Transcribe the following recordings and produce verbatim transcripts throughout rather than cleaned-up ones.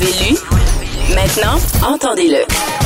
avez lu. Maintenant, entendez-le.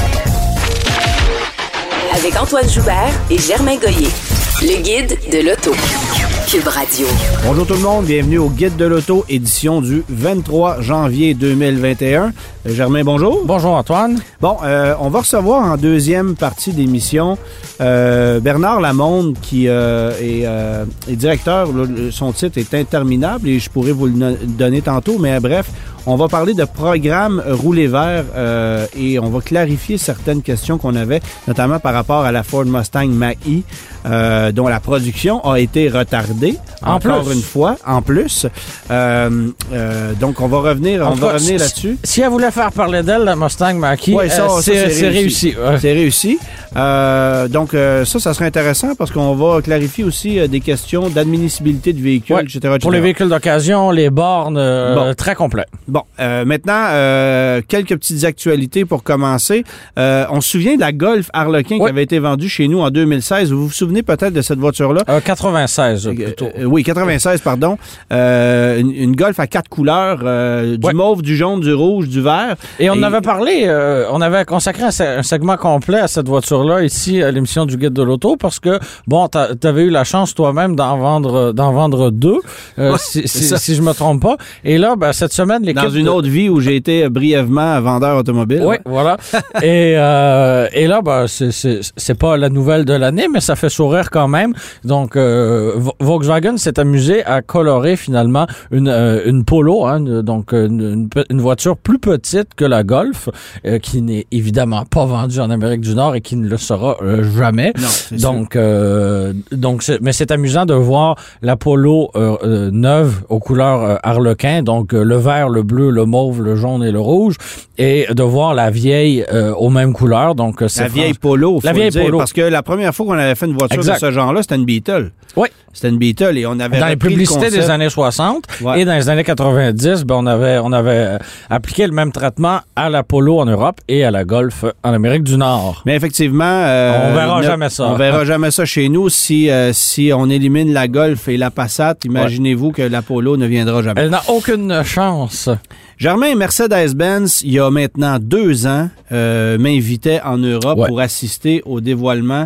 Avec Antoine Joubert et Germain Goyer. Le guide de l'auto. Cube Radio. Bonjour tout le monde, bienvenue au Guide de l'auto, édition du vingt-trois janvier deux mille vingt et un. Euh, Germain, bonjour. Bonjour Antoine. Bon, euh, on va recevoir en deuxième partie d'émission euh, Bernard Lamonde qui euh, est, euh, est directeur. Là, son titre est interminable et je pourrais vous le no- donner tantôt, mais bref, on va parler de programme Rouler vert euh, et on va clarifier certaines questions qu'on avait, notamment par rapport à la Ford Mustang Mach-E, euh, dont la production a été retardée, en encore plus. une fois, en plus. Euh, euh, donc, on va revenir, on En va cas, revenir si, là-dessus. Si elle voulait faire parler d'elle, la Mustang Mach-E, Ouais, ça, euh, ça, c'est, c'est c'est réussi. réussi. Ouais. C'est réussi. Euh, donc, euh, ça, ça serait intéressant parce qu'on va clarifier aussi euh, des questions d'admissibilité de véhicules, Ouais, et cetera, et cetera. Pour les véhicules d'occasion, les bornes, euh, Bon. très complet. Bon, euh, maintenant, euh, quelques petites actualités pour commencer. Euh, on se souvient de la Golf Harlequin Ouais. qui avait été vendue chez nous en deux mille seize. Vous vous souvenez peut-être de cette voiture-là? Euh, quatre-vingt-seize, plutôt. Euh, euh, oui, quatre-vingt-seize, pardon. Euh, une, une Golf à quatre couleurs, euh, du Ouais. mauve, du jaune, du rouge, du vert. Et on Et- avait parlé, euh, on avait consacré un, se- un segment complet à cette voiture-là ici à l'émission du Guide de l'auto parce que, bon, t'a- t'avais eu la chance toi-même d'en vendre, d'en vendre deux, euh, Ouais, si, c'est si, ça. si je me trompe pas. Et là, ben, cette semaine, l'équipe... Dans une de- autre vie où j'ai été brièvement vendeur automobile. Oui, voilà. et, euh, et là, ben, c'est, c'est, c'est pas la nouvelle de l'année, mais ça fait sourire quand même. Donc, euh, Vo- Volkswagen s'est amusé à colorer finalement une, euh, une Polo, hein, une- donc une, une, pe- une voiture plus petite que la Golf, euh, qui n'est évidemment pas vendue en Amérique du Nord et qui ne le sera euh, jamais. Non, c'est Donc, euh, donc c'est, mais c'est amusant de voir la Polo euh, euh, neuve aux couleurs euh, harlequin, donc euh, le vert, le bleu, le mauve, le jaune et le rouge, et de voir la vieille euh, aux mêmes couleurs. Donc, euh, c'est La vieille franch- Polo, faut La vieille le dire, Polo. parce que la première fois qu'on avait fait une voiture Exact. de ce genre-là, c'était une Beetle. Oui. C'était une Beetle et on avait Dans les repris le publicités concept. des années soixante Ouais. et dans les années quatre-vingt-dix, ben, on avait, on avait euh, appliqué le même traitement à la Polo en Europe et à la Golf en Amérique du Nord. Mais effectivement, euh, On verra ne- jamais ça. On verra jamais ça chez nous si euh, si on élimine la Golf et la Passat. Imaginez-vous que la Polo ne viendra jamais. Elle n'a aucune chance. Germain, Mercedes-Benz, il y a maintenant deux ans, euh, m'invitait en Europe Ouais. pour assister au dévoilement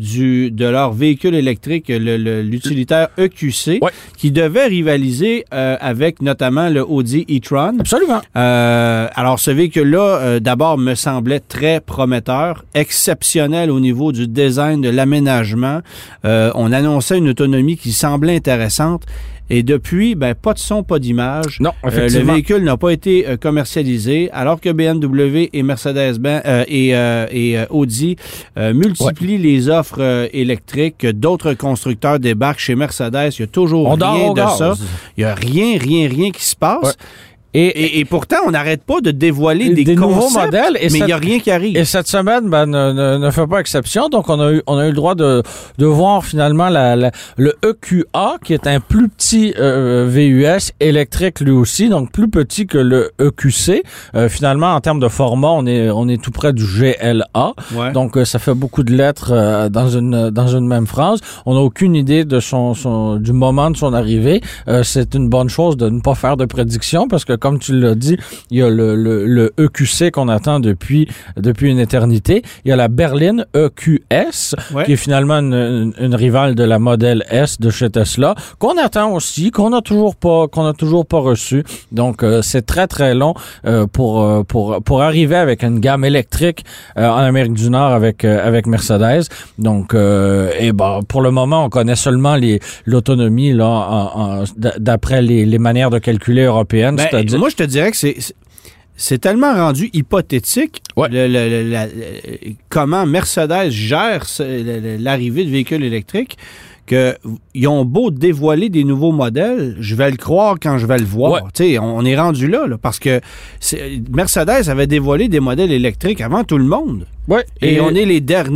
du de leur véhicule électrique, le- le- l'utilitaire E Q C, Ouais. qui devait rivaliser euh, avec notamment le Audi e-tron. Absolument. Euh, alors, ce véhicule-là, euh, d'abord, me semblait très prometteur, exceptionnel au niveau du design, de l'aménagement. Euh, on annonçait une autonomie qui semblait intéressante. Et depuis, ben, pas de son, pas d'image. Non, Euh, le effectivement. véhicule n'a pas été euh, commercialisé, alors que B M W et Mercedes-Benz euh, et, euh, et euh, Audi euh, multiplient les offres euh, électriques. D'autres constructeurs débarquent chez Mercedes. Il n'y a toujours On dort rien au de gaz. ça. Il n'y a rien, rien, rien qui se passe. Ouais. Et, Et, et pourtant, on n'arrête pas de dévoiler des, Des nouveaux concepts, modèles, et mais il n'y a cette- rien qui arrive. Et cette semaine, ben, ne, ne, ne fait pas exception. Donc, on a eu, on a eu le droit de, de voir finalement la, la- le E Q A, qui est un plus petit euh, V U S électrique lui aussi, donc plus petit que le E Q C. Euh, finalement, en termes de format, on est, on est tout près du G L A. Ouais. Donc, euh, ça fait beaucoup de lettres euh, dans une dans une même phrase. On n'a aucune idée de son, son du moment de son arrivée. Euh, c'est une bonne chose de ne pas faire de prédiction parce que, comme tu l'as dit, il y a le, le, le E Q C qu'on attend depuis depuis une éternité. Il y a la berline E Q S, Ouais. qui est finalement une, une, une rivale de la Model S de chez Tesla, qu'on attend aussi, qu'on n'a toujours pas qu'on a toujours pas reçu. Donc, euh, c'est très, très long euh, pour, euh, pour, pour arriver avec une gamme électrique euh, en Amérique du Nord avec, euh, avec Mercedes. Donc, euh, et ben, pour le moment, on connaît seulement les, l'autonomie là, en, en, d'après les, les manières de calculer européennes. Ben, c'est-à-dire... moi, je te dirais que c'est, c'est, c'est tellement rendu hypothétique Ouais. le- le- le- la- le- comment Mercedes gère ce- le- le- l'arrivée de véhicules électriques qu'ils ont beau dévoiler des nouveaux modèles, je vais le croire quand je vais le voir. Ouais. Tu sais, on, on est rendu là, là parce que c'est- Mercedes avait dévoilé des modèles électriques avant tout le monde. Ouais, Et, on est les derniers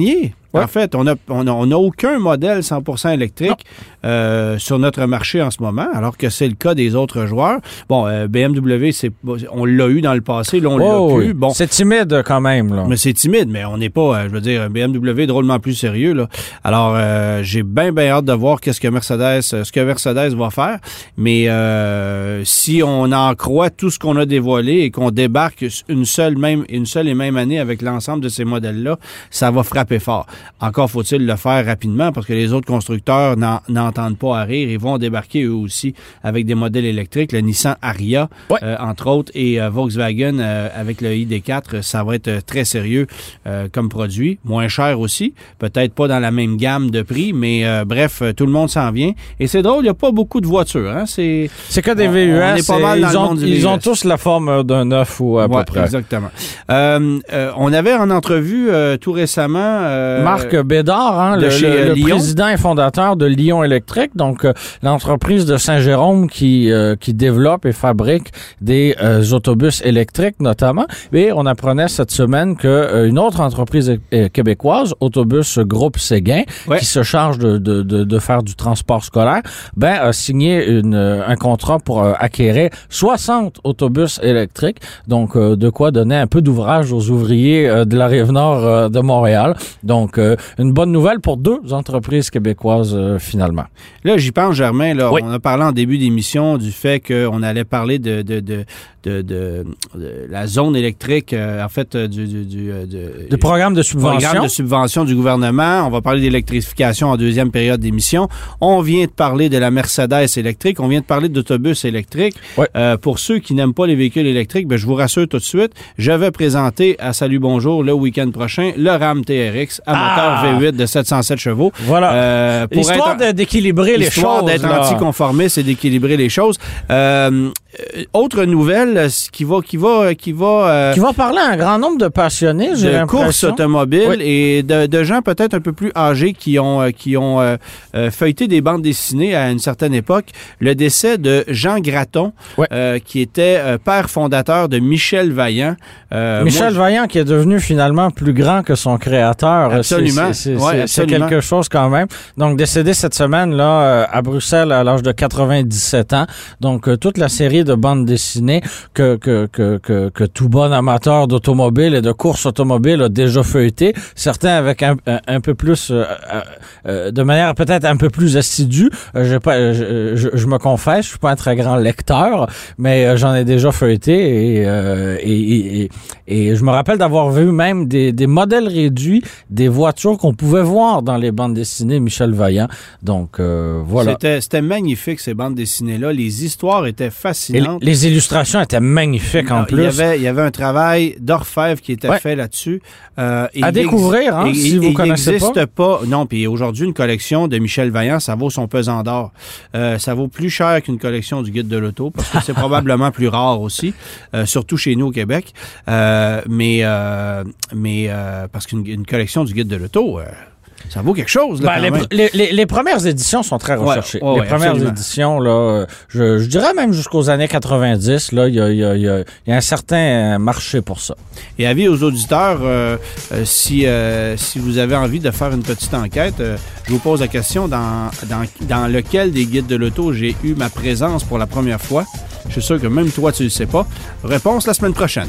Ouais. En fait, on a, on a, on a aucun modèle cent pour cent électrique euh, sur notre marché en ce moment, alors que c'est le cas des autres joueurs. Bon, euh, B M W, c'est, on l'a eu dans le passé, là, on oh, l'a oui. plus. Bon, c'est timide quand même, là. Mais c'est timide, mais on n'est pas, euh, je veux dire, B M W est drôlement plus sérieux, là. Alors, euh, j'ai bien, bien hâte de voir qu'est-ce que Mercedes, ce que Mercedes va faire. Mais euh, si on en croit tout ce qu'on a dévoilé et qu'on débarque une seule, même, une seule et même année avec l'ensemble de ces modèles-là, ça va frapper fort. Encore faut-il le faire rapidement parce que les autres constructeurs n'en, n'entendent pas à rire. Ils vont débarquer eux aussi avec des modèles électriques. Le Nissan Ariya, ouais. euh, entre autres, et euh, Volkswagen euh, avec le I D quatre, ça va être très sérieux euh, comme produit. Moins cher aussi. Peut-être pas dans la même gamme de prix, mais euh, bref, tout le monde s'en vient. Et c'est drôle, il n'y a pas beaucoup de voitures. Hein? C'est, c'est que des V U S. On est pas mal dans ils le ont, monde du ils V U S. ont tous la forme d'un neuf ou à ouais, peu près. Exactement. Euh, euh, on avait en entrevue euh, tout récemment... Euh, Marc Bédard, hein, le, le, le président et fondateur de Lion Électrique, donc euh, l'entreprise de Saint-Jérôme qui, euh, qui développe et fabrique des euh, autobus électriques notamment. Et on apprenait cette semaine qu'une euh, autre entreprise euh, québécoise, Autobus Groupe Séguin, ouais. qui se charge de, de, de, de faire du transport scolaire, ben, a signé une, un contrat pour euh, acquérir soixante autobus électriques. Donc, euh, de quoi donner un peu d'ouvrage aux ouvriers euh, de la Rive-Nord euh, de Montréal. Donc, euh, une bonne nouvelle pour deux entreprises québécoises, euh, finalement. Là, j'y pense, Germain. Là, oui. On a parlé en début d'émission du fait qu'on allait parler de, de, de, de, de, de la zone électrique, euh, en fait, du... du, du de, de programme de subvention. Programme de subvention du gouvernement. On va parler d'électrification en deuxième période d'émission. On vient de parler de la Mercedes électrique. On vient de parler d'autobus électriques. Oui. Euh, pour ceux qui n'aiment pas les véhicules électriques, ben, je vous rassure tout de suite, je vais présenter à Salut Bonjour le week-end prochain le RAM T R X à ah! moteur V huit de sept cent sept chevaux. Voilà. Euh, pour Histoire être, de, d'équilibrer les choses. Histoire d'être là. anticonformiste et d'équilibrer les choses. Euh, autre nouvelle qui va... Qui va, qui va, euh, qui va parler à un grand nombre de passionnés, j'ai de l'impression. course automobile oui. et de, de gens peut-être un peu plus âgés qui ont, qui ont euh, euh, feuilleté des bandes dessinées à une certaine époque. Le décès de Jean Gratton, oui. euh, qui était euh, père fondateur de Michel Vaillant. Euh, Michel moi, Vaillant qui est devenu finalement plus grand que son créateur. Absolument. C'est, c'est, ouais, c'est, absolument. c'est quelque chose quand même. Donc, décédé cette semaine là à Bruxelles à l'âge de quatre-vingt-dix-sept ans. Donc, euh, toute la série de bandes dessinées que, que, que, que, que tout bon amateur d'automobile et de course automobile a déjà feuilleté. Certains avec un, un, un peu plus, euh, euh, de manière peut-être un peu plus assidue. Euh, j'ai pas, je, je, je me confesse, je suis pas un très grand lecteur, mais euh, j'en ai déjà feuilleté et, euh, et, et, et je me rappelle d'avoir vu même des, des modèles réduits des voitures qu'on pouvait voir dans les bandes dessinées Michel Vaillant. Donc, euh, voilà. C'était, c'était magnifique, ces bandes dessinées-là. Les histoires étaient fascinantes. Et les illustrations étaient magnifiques en non, plus. Il y avait, il y avait un travail d'orfèvre qui était ouais. fait là-dessus. Euh, à découvrir, hein, et, si et, vous il connaissez pas. pas. Non, puis aujourd'hui, une collection de Michel Vaillant, ça vaut son pesant d'or. Euh, ça vaut plus cher qu'une collection du Guide de l'auto, parce que c'est probablement plus rare aussi, euh, surtout chez nous au Québec. Euh, mais euh, mais euh, parce qu'une une collection du Guide de l'auto... Euh, ça vaut quelque chose, là, ben, quand les, même. les, les, les premières éditions sont très recherchées. Ouais, ouais, les ouais, premières absolument. éditions, là, je, je dirais même jusqu'aux années quatre-vingt-dix, là, il y a, y, a, y, a, y a un certain marché pour ça. Et avis aux auditeurs, euh, euh, si, euh, si vous avez envie de faire une petite enquête, euh, je vous pose la question dans, dans, dans lequel des guides de l'auto j'ai eu ma présence pour la première fois. Je suis sûr que même toi, tu ne le sais pas. Réponse la semaine prochaine.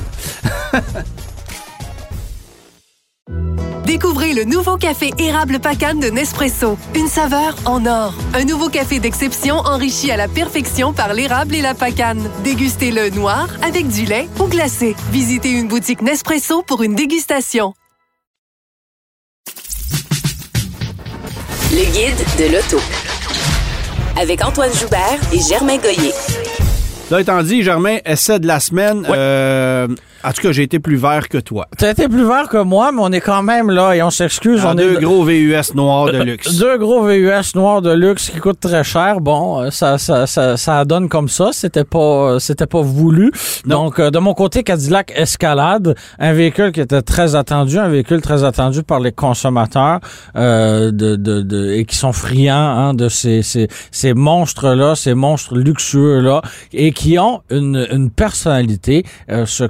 Découvrez le nouveau café érable Pacane de Nespresso. Une saveur en or. Un nouveau café d'exception enrichi à la perfection par l'érable et la pacane. Dégustez-le noir, avec du lait ou glacé. Visitez une boutique Nespresso pour une dégustation. Le guide de l'auto. Avec Antoine Joubert et Germain Goyer. Là étant dit, Germain, essai de la semaine. Ouais. Euh, en tout cas, j'ai été plus vert que toi. Tu as été plus vert que moi, mais on est quand même là, et on s'excuse. En on deux est... gros V U S noirs de luxe. Deux gros V U S noirs de luxe qui coûtent très cher. Bon, ça, ça, ça, ça donne comme ça. C'était pas, c'était pas voulu. Non. Donc, de mon côté, Cadillac Escalade, un véhicule qui était très attendu, un véhicule très attendu par les consommateurs euh, de, de, de, et qui sont friands hein, de ces, ces, ces monstres-là, ces monstres luxueux-là, et qui ont une, une personnalité, euh, ce que bien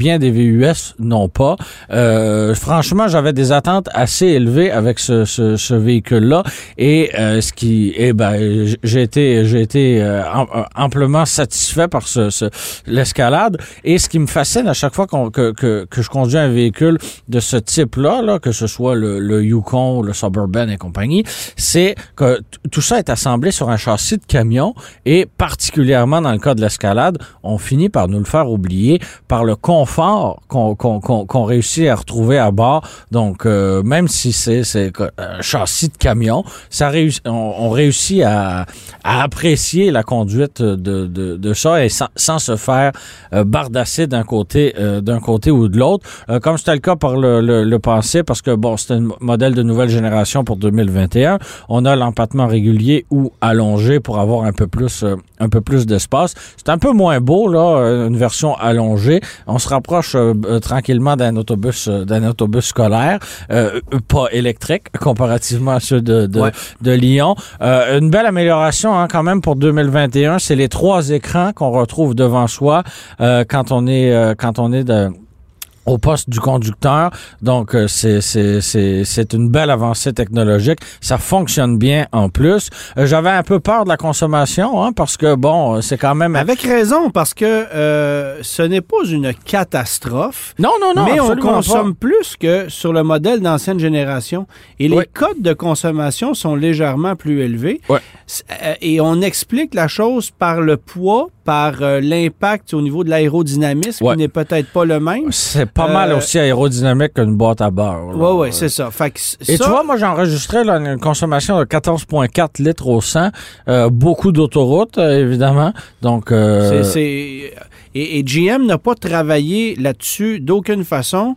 bien des V U S n'ont pas. Euh, franchement, j'avais des attentes assez élevées avec ce, ce, ce véhicule-là et euh, ce qui, eh ben, j'ai été, j'ai été euh, amplement satisfait par ce, ce l'escalade. Et ce qui me fascine à chaque fois qu'on, que, que que je conduis un véhicule de ce type-là, là, que ce soit le, le Yukon, le Suburban et compagnie, c'est que t- tout ça est assemblé sur un châssis de camion et particulièrement dans le cas de l'escalade, on finit par nous le faire oublier par le confort qu'on, qu'on, qu'on, qu'on réussit à retrouver à bord. Donc, euh, même si c'est, c'est un châssis de camion, ça réussit, on, on réussit à, à apprécier la conduite de, de, de ça et sans, sans se faire euh, bardasser d'un côté, euh, d'un côté ou de l'autre. Euh, comme c'était le cas par le, le, le passé, parce que bon, c'est un modèle de nouvelle génération pour deux mille vingt et un. On a l'empattement régulier ou allongé pour avoir un peu plus, euh, un peu plus d'espace. C'est un peu moins beau, là, une version allongée. On se rapproche euh, euh, tranquillement d'un autobus, euh, d'un autobus scolaire, euh, pas électrique, comparativement à ceux de, de, ouais. de Lyon. Euh, une belle amélioration, hein, quand même, pour deux mille vingt et un. C'est les trois écrans qu'on retrouve devant soi euh, quand on est, euh, quand on est de au poste du conducteur. Donc, euh, c'est, c'est, c'est, c'est une belle avancée technologique. Ça fonctionne bien en plus. Euh, j'avais un peu peur de la consommation, hein, parce que, bon, c'est quand même... Avec raison, parce que euh, ce n'est pas une catastrophe. Non, non, non, mais on consomme pas. plus que sur le modèle d'ancienne génération. Et les oui. codes de consommation sont légèrement plus élevés. Ouais. Et on explique la chose par le poids, par euh, l'impact au niveau de l'aérodynamisme, ouais. qui n'est peut-être pas le même. C'est pas euh, mal aussi aérodynamique qu'une boîte à beurre. Oui, oui, c'est ça. Fait que Et ça... tu vois, moi, j'ai enregistré là, une consommation de quatorze virgule quatre litres au cent. Euh, beaucoup d'autoroutes, euh, évidemment. Donc, euh... c'est, c'est... Et, et G M n'a pas travaillé là-dessus d'aucune façon,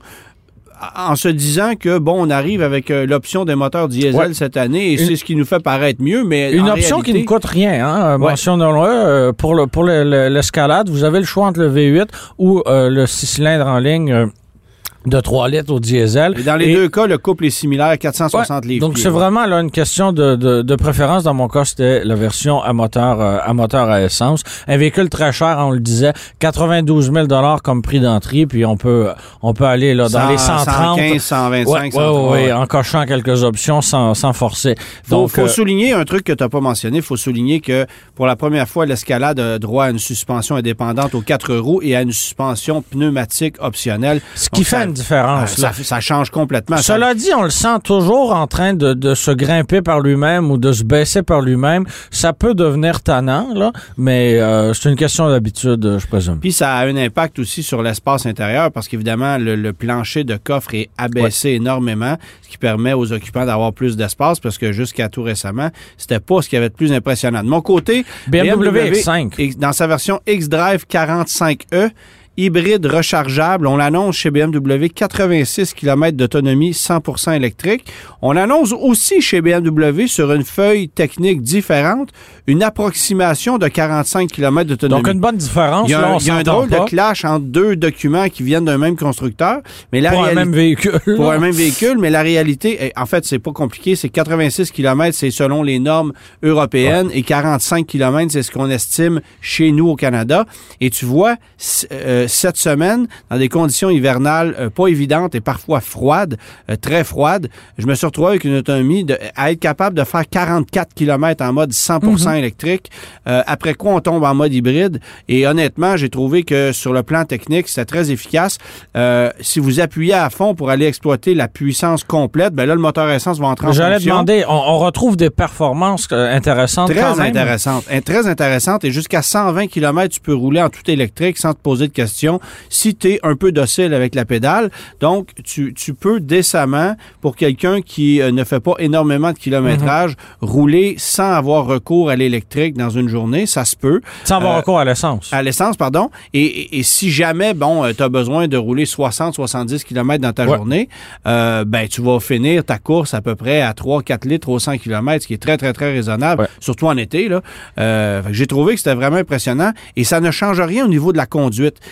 en se disant que, bon, on arrive avec euh, l'option des moteurs diesel ouais. cette année et une, c'est ce qui nous fait paraître mieux, mais une en option réalité... qui ne coûte rien, hein, ouais. mentionnons-le. Euh, pour le, pour le, le, l'escalade, vous avez le choix entre le V huit ou euh, le six cylindres en ligne euh, de trois litres au diesel. Et dans les et, deux cas, le couple est similaire, quatre cent soixante ouais, livres. Donc, c'est ouais. vraiment là une question de, de, de préférence. Dans mon cas, c'était la version à moteur euh, à moteur à essence. Un véhicule très cher, on le disait, quatre-vingt-douze mille dollars comme prix d'entrée, puis on peut on peut aller là dans cent, les cent trente. cent quinze, cent vingt-cinq, ouais, cent trente. Ouais, ouais, en cochant quelques options sans, sans forcer. Donc, faut, faut euh, souligner un truc que tu n'as pas mentionné. Il faut souligner que pour la première fois, l'escalade a droit à une suspension indépendante aux quatre roues et à une suspension pneumatique optionnelle. Ce qui Donc, fait ça, une différence. Euh, ça, ça change complètement. Cela ça... dit, on le sent toujours en train de, de se grimper par lui-même ou de se baisser par lui-même. Ça peut devenir tannant, là, mais euh, c'est une question d'habitude, je présume. Puis ça a un impact aussi sur l'espace intérieur parce qu'évidemment, le, le plancher de coffre est abaissé ouais. énormément, ce qui permet aux occupants d'avoir plus d'espace parce que jusqu'à tout récemment, c'était pas ce qui avait de plus impressionnant. De mon côté, B M W X cinq. Dans sa version X-Drive quarante-cinq E, hybride rechargeable. On l'annonce chez B M W, quatre-vingt-six kilomètres d'autonomie, cent pour cent électrique. On annonce aussi chez B M W, sur une feuille technique différente, une approximation de quarante-cinq kilomètres d'autonomie. Donc, une bonne différence. Il y a, là, un, on il y a un drôle pas. de clash entre deux documents qui viennent d'un même constructeur. Mais la pour réalité, un même véhicule. Pour un même véhicule, mais la réalité, en fait, c'est pas compliqué. C'est quatre-vingt-six kilomètres, c'est selon les normes européennes, ouais. et quarante-cinq kilomètres, c'est ce qu'on estime chez nous au Canada. Et tu vois, euh, cette semaine, dans des conditions hivernales euh, pas évidentes et parfois froides, euh, très froides, je me suis retrouvé avec une autonomie de, à être capable de faire quarante-quatre kilomètres en mode cent pour cent mm-hmm. électrique, euh, après quoi on tombe en mode hybride. Et honnêtement, j'ai trouvé que sur le plan technique, c'était très efficace. Euh, si vous appuyez à fond pour aller exploiter la puissance complète, ben là, le moteur essence va entrer en J'allais fonction. demander, on, on retrouve des performances euh, intéressantes Très quand même. intéressantes. Très intéressantes. Et jusqu'à cent vingt kilomètres, tu peux rouler en tout électrique sans te poser de questions. Si tu es un peu docile avec la pédale. Donc, tu, tu peux décemment, pour quelqu'un qui euh, ne fait pas énormément de kilométrage, mm-hmm. rouler sans avoir recours à l'électrique dans une journée. Ça se peut. Sans avoir euh, recours à l'essence. À l'essence, pardon. Et, et, et si jamais, bon, euh, tu as besoin de rouler soixante à soixante-dix kilomètres dans ta ouais. journée, euh, ben, tu vas finir ta course à peu près à trois à quatre litres au cent kilomètres, ce qui est très, très, très raisonnable, ouais. surtout en été, là. Euh, j'ai trouvé que c'était vraiment impressionnant et ça ne change rien au niveau de la conduite.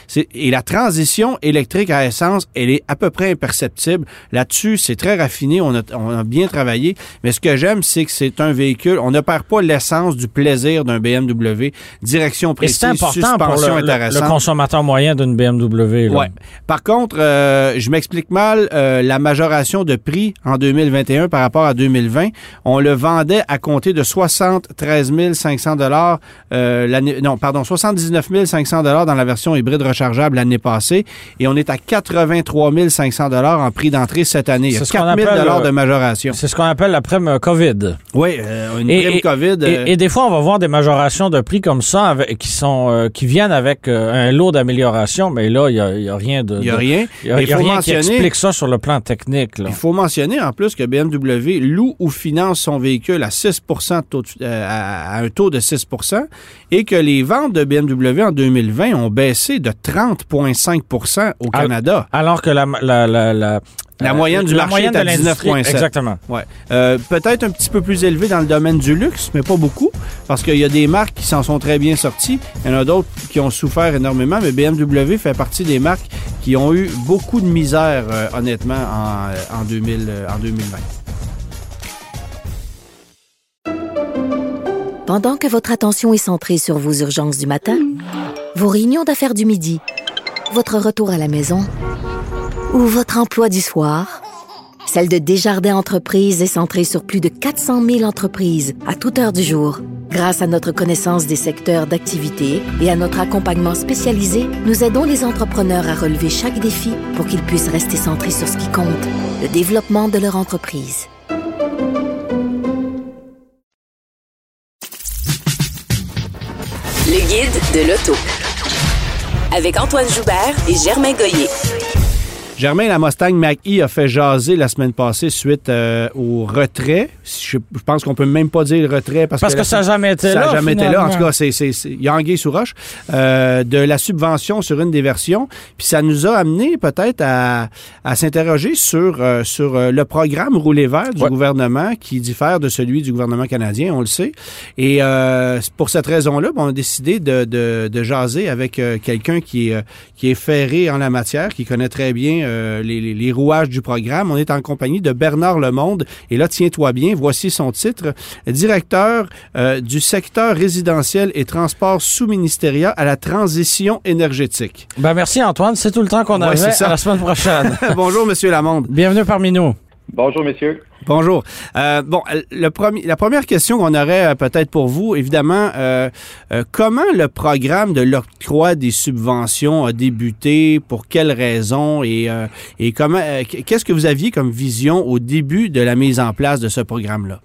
C'est, et la transition électrique à essence, elle est à peu près imperceptible. Là-dessus, c'est très raffiné, on a, on a bien travaillé. Mais ce que j'aime, c'est que c'est un véhicule, on ne perd pas l'essence du plaisir d'un B M W. Direction précise, et c'est important suspension pour le, intéressante. le consommateur moyen d'une B M W. Là. Ouais. Par contre, euh, je m'explique mal, euh, la majoration de prix en deux mille vingt et un par rapport à deux mille vingt, on le vendait à compter de soixante-treize mille cinq cents dollars euh, l'année, non, pardon, soixante-dix-neuf mille cinq cents dollars dans la version hybride rechargeable l'année passée, et on est à quatre-vingt-trois mille cinq cents dollars en prix d'entrée cette année. Il y a quatre mille dollars de majoration. C'est ce qu'on appelle la prime COVID. Oui, euh, une et, prime et, COVID. Euh... Et, et des fois, on va voir des majorations de prix comme ça avec, qui sont euh, qui viennent avec euh, un lot d'amélioration, mais là, il n'y a, y a rien de... Il n'y a rien. Il n'y a, y a rien qui explique ça sur le plan technique. Là. Il faut mentionner en plus que B M W loue ou finance son véhicule à six pour cent de taux, euh, à, à un taux de six pour cent et que les ventes de B M W en deux mille vingt ont baissé de trente virgule cinq pour cent au Canada. Alors que la... la, la, la La moyenne du la marché moyenne est à dix-neuf virgule sept. Exactement. Ouais. Euh, peut-être un petit peu plus élevé dans le domaine du luxe, mais pas beaucoup, parce qu'il y a des marques qui s'en sont très bien sorties. Il y en a d'autres qui ont souffert énormément, mais B M W fait partie des marques qui ont eu beaucoup de misère, euh, honnêtement, en, en, deux mille, euh, en deux mille vingt. Pendant que votre attention est centrée sur vos urgences du matin, vos réunions d'affaires du midi, votre retour à la maison ou votre emploi du soir, celle de Desjardins Entreprises est centrée sur plus de quatre cent mille entreprises à toute heure du jour. Grâce à notre connaissance des secteurs d'activité et à notre accompagnement spécialisé, nous aidons les entrepreneurs à relever chaque défi pour qu'ils puissent rester centrés sur ce qui compte, le développement de leur entreprise. Le guide de l'auto. Avec Antoine Joubert et Germain Goyer. Germain, la Mustang Mach-E a fait jaser la semaine passée suite euh, au retrait. Je, je pense qu'on peut même pas dire le retrait parce, parce que, que ça n'a jamais été ça là. Ça n'a jamais finalement. été là. En tout cas, c'est, c'est, c'est, il y a anguille sous roche. Euh, de la subvention sur une des versions. Puis ça nous a amené peut-être à, à s'interroger sur, euh, sur euh, le programme Rouler vert du ouais. gouvernement qui diffère de celui du gouvernement canadien, on le sait. Et euh, pour cette raison-là, on a décidé de, de, de jaser avec euh, quelqu'un qui est, qui est ferré en la matière, qui connaît très bien Euh, les, les, les rouages du programme. On est en compagnie de Bernard Lemonde. Et là, tiens-toi bien, voici son titre. Directeur euh, du secteur résidentiel et transport sous-ministériel à la transition énergétique. Ben merci Antoine, c'est tout le temps qu'on ouais, avait. À la semaine prochaine. Bonjour, Monsieur Lemonde. Bienvenue parmi nous. Bonjour, messieurs. Bonjour. Euh, bon, le premier, la première question qu'on aurait euh, peut-être pour vous, évidemment, euh, euh, comment le programme de l'octroi des subventions a débuté, pour quelles raisons et, euh, et comment, euh, qu'est-ce que vous aviez comme vision au début de la mise en place de ce programme-là?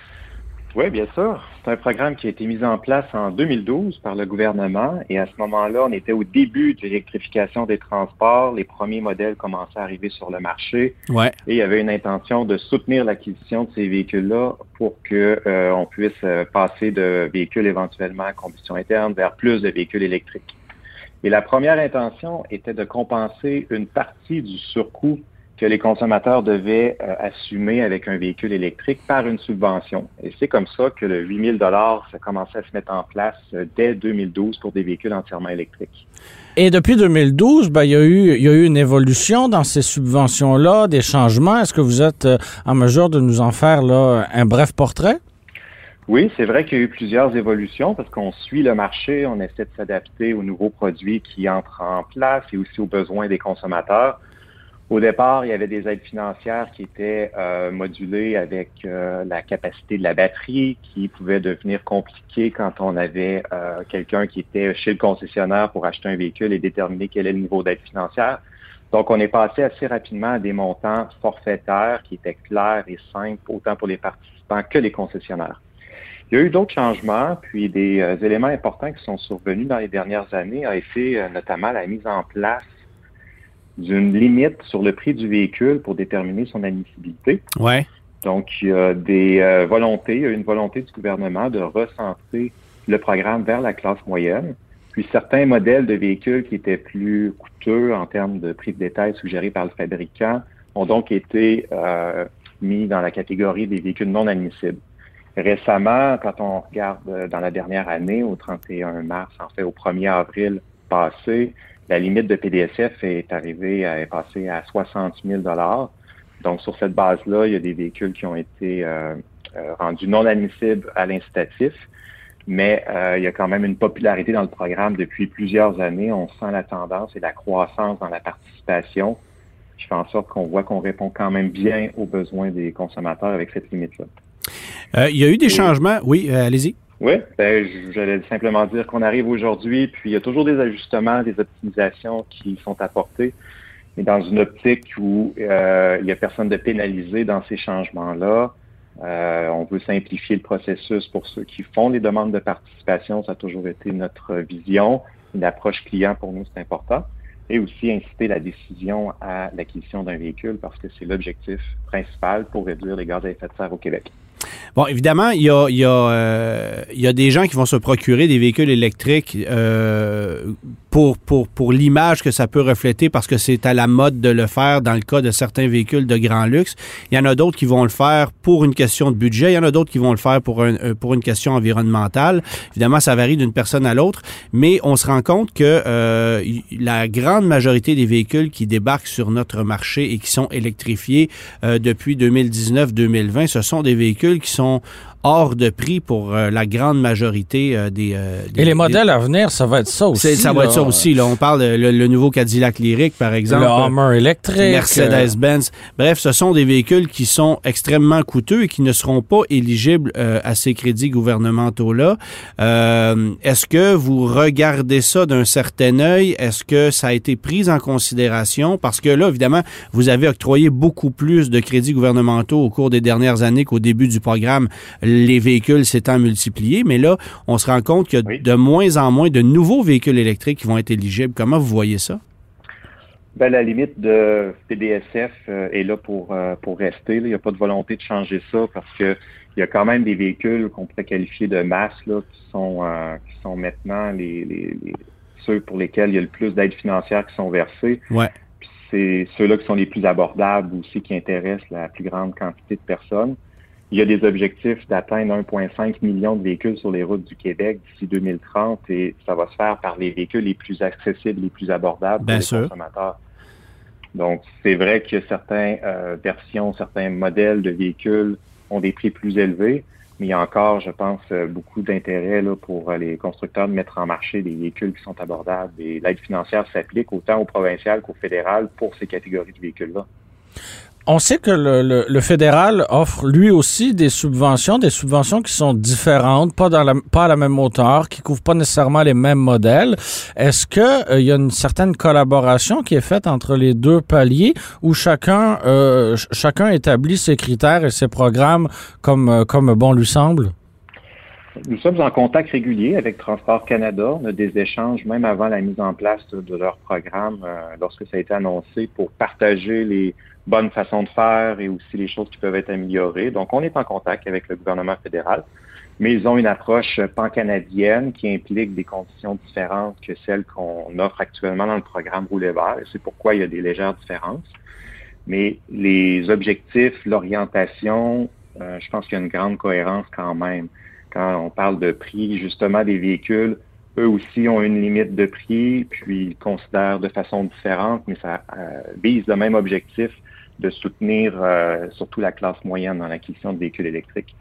Oui, bien sûr. C'est un programme qui a été mis en place en deux mille douze par le gouvernement et à ce moment-là, on était au début de l'électrification des transports. Les premiers modèles commençaient à arriver sur le marché. Ouais. Et il y avait une intention de soutenir l'acquisition de ces véhicules-là pour que euh, on puisse euh, passer de véhicules éventuellement à combustion interne vers plus de véhicules électriques. Et la première intention était de compenser une partie du surcoût que les consommateurs devaient euh, assumer avec un véhicule électrique par une subvention. Et c'est comme ça que le huit mille dollars ça commençait à se mettre en place euh, dès deux mille douze pour des véhicules entièrement électriques. Et depuis deux mille douze, ben, il y a eu, il y a eu une évolution dans ces subventions-là, des changements. Est-ce que vous êtes euh, en mesure de nous en faire là un bref portrait? Oui, c'est vrai qu'il y a eu plusieurs évolutions parce qu'on suit le marché, on essaie de s'adapter aux nouveaux produits qui entrent en place et aussi aux besoins des consommateurs. Au départ, il y avait des aides financières qui étaient euh, modulées avec euh, la capacité de la batterie qui pouvait devenir compliquée quand on avait euh, quelqu'un qui était chez le concessionnaire pour acheter un véhicule et déterminer quel est le niveau d'aide financière. Donc, on est passé assez rapidement à des montants forfaitaires qui étaient clairs et simples, autant pour les participants que les concessionnaires. Il y a eu d'autres changements, puis des euh, éléments importants qui sont survenus dans les dernières années a été euh, notamment la mise en place d'une limite sur le prix du véhicule pour déterminer son admissibilité. Ouais. Donc, il y a des euh, volontés, il y a une volonté du gouvernement de recentrer le programme vers la classe moyenne. Puis, certains modèles de véhicules qui étaient plus coûteux en termes de prix de détail suggérés par le fabricant ont donc été euh, mis dans la catégorie des véhicules non admissibles. Récemment, quand on regarde dans la dernière année, au trente et un mars, en fait au premier avril passé, la limite de P D S F est arrivée à est passée à soixante mille dollars. Donc, sur cette base-là, il y a des véhicules qui ont été euh, euh, rendus non admissibles à l'incitatif, mais euh, il y a quand même une popularité dans le programme depuis plusieurs années. On sent la tendance et la croissance dans la participation, qui fait en sorte qu'on voit qu'on répond quand même bien aux besoins des consommateurs avec cette limite-là. Euh, il y a eu des et, changements. Oui, euh, allez-y. Oui, ben, j'allais simplement dire qu'on arrive aujourd'hui, puis il y a toujours des ajustements, des optimisations qui sont apportées, mais dans une optique où euh, il n'y a personne de pénalisé dans ces changements-là. Euh, on veut simplifier le processus pour ceux qui font les demandes de participation. Ça a toujours été notre vision. Une approche client, pour nous, c'est important. Et aussi inciter la décision à l'acquisition d'un véhicule parce que c'est l'objectif principal pour réduire les gaz à effet de serre au Québec. Bon, évidemment, il y a, il y a, euh, il y a des gens qui vont se procurer des véhicules électriques euh, pour, pour, pour l'image que ça peut refléter parce que c'est à la mode de le faire dans le cas de certains véhicules de grand luxe. Il y en a d'autres qui vont le faire pour une question de budget. Il y en a d'autres qui vont le faire pour, un, pour une question environnementale. Évidemment, ça varie d'une personne à l'autre, mais on se rend compte que euh, la grande majorité des véhicules qui débarquent sur notre marché et qui sont électrifiés euh, depuis deux mille dix-neuf deux mille vingt, ce sont des véhicules qui sont hors de prix pour euh, la grande majorité euh, des, euh, des... Et les modèles des... à venir, ça va être ça aussi. Ça là. va être ça aussi. Là. On parle de le, le nouveau Cadillac Lyriq, par exemple. Le Hummer électrique. Mercedes-Benz. Bref, ce sont des véhicules qui sont extrêmement coûteux et qui ne seront pas éligibles euh, à ces crédits gouvernementaux-là. Euh, est-ce que vous regardez ça d'un certain œil? Est-ce que ça a été pris en considération? Parce que là, évidemment, vous avez octroyé beaucoup plus de crédits gouvernementaux au cours des dernières années qu'au début du programme, les véhicules s'étant multipliés, mais là, on se rend compte qu'il y a oui. de moins en moins de nouveaux véhicules électriques qui vont être éligibles. Comment vous voyez ça? Ben, la limite de P D S F euh, est là pour, euh, pour rester. Là. Il n'y a pas de volonté de changer ça parce que il y a quand même des véhicules qu'on pourrait qualifier de masse là, qui sont euh, qui sont maintenant les, les, les ceux pour lesquels il y a le plus d'aides financières qui sont versées. Ouais. Puis c'est ceux-là qui sont les plus abordables aussi, qui intéressent la plus grande quantité de personnes. Il y a des objectifs d'atteindre un virgule cinq million de véhicules sur les routes du Québec d'ici deux mille trente et ça va se faire par les véhicules les plus accessibles, les plus abordables Bien pour sûr. les consommateurs. Donc, c'est vrai que certaines euh, versions, certains modèles de véhicules ont des prix plus élevés, mais il y a encore, je pense, beaucoup d'intérêt là, pour les constructeurs de mettre en marché des véhicules qui sont abordables. Et l'aide financière s'applique autant au provincial qu'au fédéral pour ces catégories de véhicules-là. On sait que le, le, le fédéral offre lui aussi des subventions, des subventions qui sont différentes, pas dans la, pas à la même hauteur, qui couvrent pas nécessairement les mêmes modèles. Est-ce que euh, il y a une certaine collaboration qui est faite entre les deux paliers où chacun euh, ch- chacun établit ses critères et ses programmes comme euh, comme bon lui semble? Nous sommes en contact régulier avec Transport Canada. On a des échanges même avant la mise en place de leur programme euh, lorsque ça a été annoncé pour partager les bonnes façons de faire et aussi les choses qui peuvent être améliorées. Donc, on est en contact avec le gouvernement fédéral, mais ils ont une approche pan-canadienne qui implique des conditions différentes que celles qu'on offre actuellement dans le programme Rouler vert. Et c'est pourquoi il y a des légères différences. Mais les objectifs, l'orientation, euh, je pense qu'il y a une grande cohérence quand même. Quand on parle de prix, justement, des véhicules, eux aussi ont une limite de prix, puis ils considèrent de façon différente, mais ça euh, vise le même objectif de soutenir euh, surtout la classe moyenne dans l'acquisition de véhicules électriques.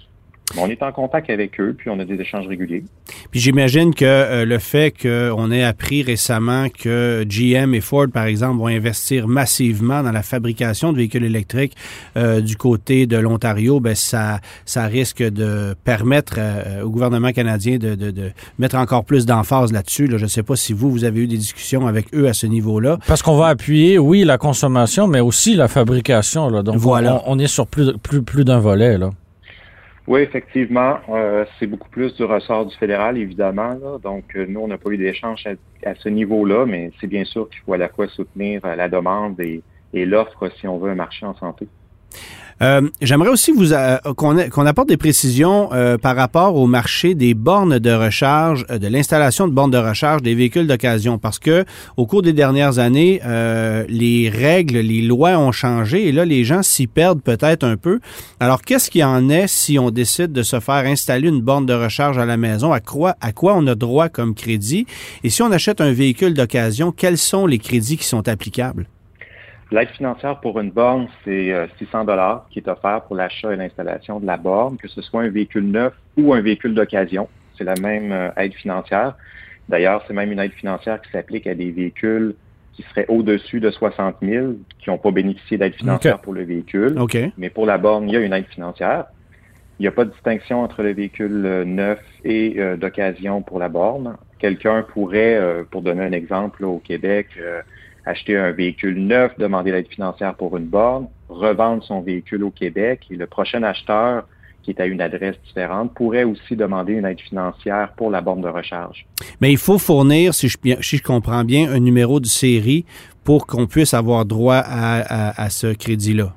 On est en contact avec eux, puis on a des échanges réguliers. Puis j'imagine que euh, le fait qu'on ait appris récemment que G M et Ford, par exemple, vont investir massivement dans la fabrication de véhicules électriques euh, du côté de l'Ontario, ben ça, ça risque de permettre euh, au gouvernement canadien de, de, de mettre encore plus d'emphase là-dessus. Là. Je ne sais pas si vous, vous avez eu des discussions avec eux à ce niveau-là. Parce qu'on va appuyer, oui, la consommation, mais aussi la fabrication. Là. Donc, voilà. on, on est sur plus, plus, plus d'un volet, là. Oui, effectivement, euh, c'est beaucoup plus du ressort du fédéral, évidemment. Là. Donc, euh, nous, on n'a pas eu d'échange à, à ce niveau-là, mais c'est bien sûr qu'il faut à la fois soutenir euh, la demande et, et l'offre si on veut un marché en santé. Euh, j'aimerais aussi vous euh, qu'on, a, qu'on apporte des précisions euh, par rapport au marché des bornes de recharge, euh, de l'installation de bornes de recharge des véhicules d'occasion, parce que au cours des dernières années, euh, les règles, les lois ont changé et là, les gens s'y perdent peut-être un peu. Alors, qu'est-ce qu'il en est si on décide de se faire installer une borne de recharge à la maison? À quoi, à quoi on a droit comme crédit? Et si on achète un véhicule d'occasion, quels sont les crédits qui sont applicables? L'aide financière pour une borne, c'est six cents dollars qui est offert pour l'achat et l'installation de la borne, que ce soit un véhicule neuf ou un véhicule d'occasion. C'est la même euh, aide financière. D'ailleurs, c'est même une aide financière qui s'applique à des véhicules qui seraient au-dessus de soixante mille, qui n'ont pas bénéficié d'aide financière okay. pour le véhicule. Okay. Mais pour la borne, il y a une aide financière. Il n'y a pas de distinction entre le véhicule euh, neuf et euh, d'occasion pour la borne. Quelqu'un pourrait, euh, pour donner un exemple là, au Québec, euh, acheter un véhicule neuf, demander l'aide financière pour une borne, revendre son véhicule au Québec et le prochain acheteur, qui est à une adresse différente, pourrait aussi demander une aide financière pour la borne de recharge. Mais il faut fournir, si je, si je comprends bien, un numéro de série pour qu'on puisse avoir droit à, à, à ce crédit-là.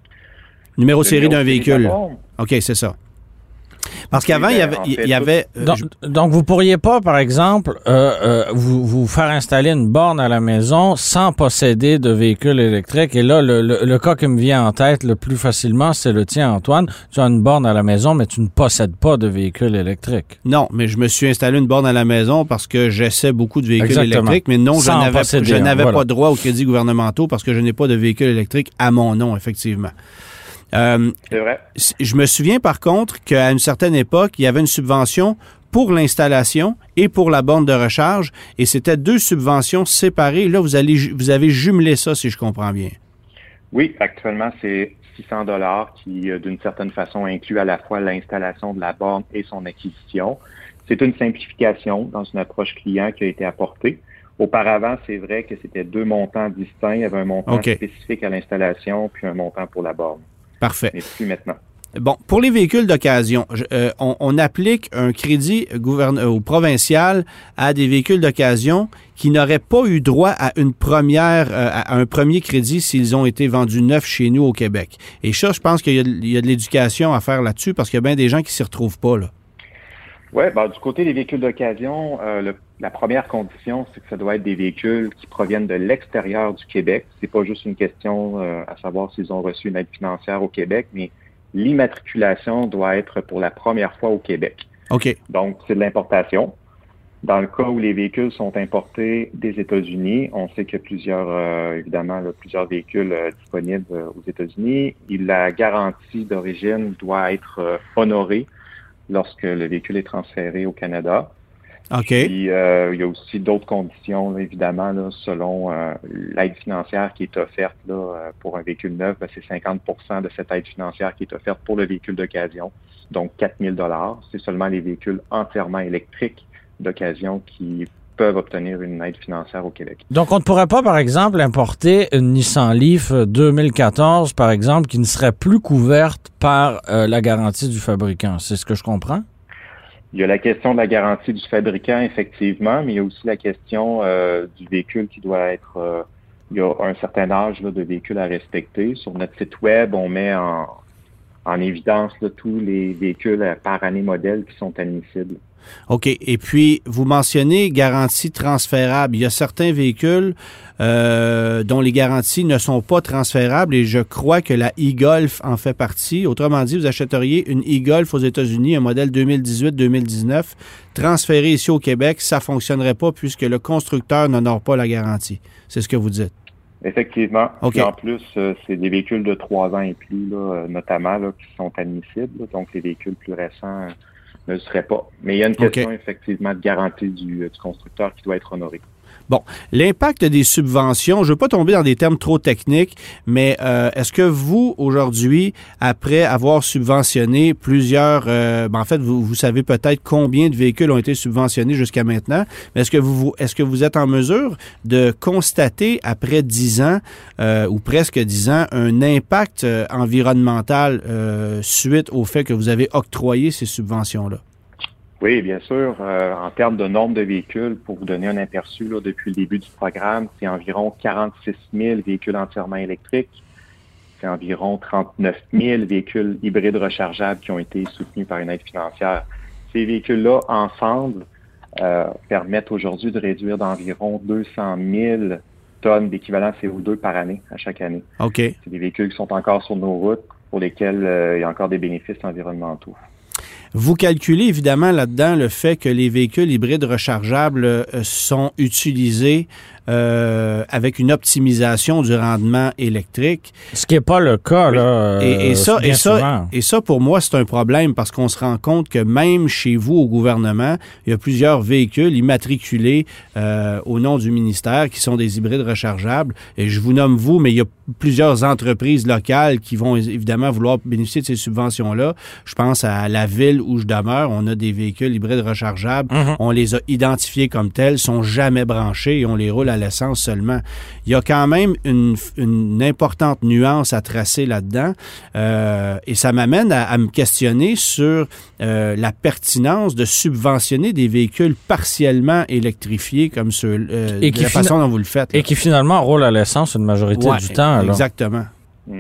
Numéro de série d'un véhicule. OK, c'est ça. Parce qu'avant, il y avait... Il y avait euh, donc, je... donc, vous pourriez pas, par exemple, euh, euh, vous, vous faire installer une borne à la maison sans posséder de véhicule électrique. Et là, le, le, le cas qui me vient en tête le plus facilement, c'est le tien, Antoine. Tu as une borne à la maison, mais tu ne possèdes pas de véhicule électrique. Non, mais je me suis installé une borne à la maison parce que j'essaie beaucoup de véhicules Exactement. électriques. Mais non, je sans n'avais, posséder, je n'avais voilà. pas droit aux crédits gouvernementaux parce que je n'ai pas de véhicule électrique à mon nom, effectivement. Euh, C'est vrai. Je me souviens par contre qu'à une certaine époque, il y avait une subvention pour l'installation et pour la borne de recharge et c'était deux subventions séparées. Là, vous, allez, vous avez jumelé ça, si je comprends bien. Oui, actuellement, c'est six cents dollars qui, d'une certaine façon, inclut à la fois l'installation de la borne et son acquisition. C'est une simplification dans une approche client qui a été apportée. Auparavant, c'est vrai que c'était deux montants distincts. Il y avait un montant okay. spécifique à l'installation puis un montant pour la borne. Parfait. Mais plus maintenant. Bon, pour les véhicules d'occasion, euh, on, on applique un crédit gouverne- euh, au provincial à des véhicules d'occasion qui n'auraient pas eu droit à une première, euh, à un premier crédit s'ils ont été vendus neufs chez nous au Québec. Et ça, je pense qu'il y a, il y a de l'éducation à faire là-dessus parce qu'il y a bien des gens qui s'y retrouvent pas, là. Oui, ben, du côté des véhicules d'occasion, euh, le, la première condition, c'est que ça doit être des véhicules qui proviennent de l'extérieur du Québec. C'est pas juste une question euh, à savoir s'ils ont reçu une aide financière au Québec, mais l'immatriculation doit être pour la première fois au Québec. OK. Donc, c'est de l'importation. Dans le cas où les véhicules sont importés des États-Unis, on sait qu'il y a plusieurs, euh, évidemment, là, plusieurs véhicules euh, disponibles euh, aux États-Unis. Et la garantie d'origine doit être euh, honorée lorsque le véhicule est transféré au Canada. OK. Puis, euh, il y a aussi d'autres conditions, là, évidemment, là, selon euh, l'aide financière qui est offerte là, euh, pour un véhicule neuf, ben, c'est cinquante pour cent de cette aide financière qui est offerte pour le véhicule d'occasion, donc quatre mille dollars. C'est seulement les véhicules entièrement électriques d'occasion qui peuvent obtenir une aide financière au Québec. Donc, on ne pourrait pas, par exemple, importer une Nissan Leaf deux mille quatorze, par exemple, qui ne serait plus couverte par euh, la garantie du fabricant. C'est ce que je comprends? Il y a la question de la garantie du fabricant, effectivement, mais il y a aussi la question euh, du véhicule qui doit être... Euh, il y a un certain âge là, de véhicule à respecter. Sur notre site Web, on met en, en évidence là, tous les véhicules par année modèle qui sont admissibles. OK. Et puis, vous mentionnez garantie transférable. Il y a certains véhicules euh, dont les garanties ne sont pas transférables et je crois que la e-Golf en fait partie. Autrement dit, vous achèteriez une e-Golf aux États-Unis, un modèle deux mille dix-huit deux mille dix-neuf, transféré ici au Québec, ça ne fonctionnerait pas puisque le constructeur n'honore pas la garantie. C'est ce que vous dites. Effectivement. Okay. Et en plus, euh, c'est des véhicules de trois ans et plus, là, notamment, là, qui sont admissibles. Là, donc, les véhicules plus récents... ne le serait pas. Mais il y a une question, okay. effectivement, de garantie du, du constructeur qui doit être honorée. Bon, l'impact des subventions, je ne veux pas tomber dans des termes trop techniques, mais euh, est-ce que vous, aujourd'hui, après avoir subventionné plusieurs, euh, ben en fait, vous, vous savez peut-être combien de véhicules ont été subventionnés jusqu'à maintenant, mais est-ce que vous, est-ce que vous êtes en mesure de constater, après dix ans, euh, ou presque dix ans, un impact euh, environnemental euh, suite au fait que vous avez octroyé ces subventions-là? Oui, bien sûr. Euh, en termes de nombre de véhicules, pour vous donner un aperçu, là, depuis le début du programme, c'est environ quarante-six mille véhicules entièrement électriques. c'est environ trente-neuf mille véhicules hybrides rechargeables qui ont été soutenus par une aide financière. Ces véhicules-là, ensemble, euh, permettent aujourd'hui de réduire d'environ deux cent mille tonnes d'équivalent C O deux par année, à chaque année. OK. C'est des véhicules qui sont encore sur nos routes, pour lesquels euh, il y a encore des bénéfices environnementaux. Vous calculez évidemment là-dedans le fait que les véhicules hybrides rechargeables euh, sont utilisés euh, avec une optimisation du rendement électrique. Ce qui n'est pas le cas, oui. là. Et, et, ça, bien et, ça, souvent. et ça, pour moi, c'est un problème parce qu'on se rend compte que même chez vous, au gouvernement, il y a plusieurs véhicules immatriculés euh, au nom du ministère qui sont des hybrides rechargeables. Et je vous nomme vous, mais il y a plusieurs entreprises locales qui vont évidemment vouloir bénéficier de ces subventions-là. Je pense à la ville où je demeure. On a des véhicules hybrides rechargeables. Mm-hmm. On les a identifiés comme tels, sont jamais branchés et on les roule à l'essence seulement. Il y a quand même une, une importante nuance à tracer là-dedans euh, et ça m'amène à, à me questionner sur euh, la pertinence de subventionner des véhicules partiellement électrifiés comme ceux, euh, de la façon dont vous le faites. Là. Et qui finalement roulent à l'essence une majorité ouais, du temps. Là. Exactement. Mmh.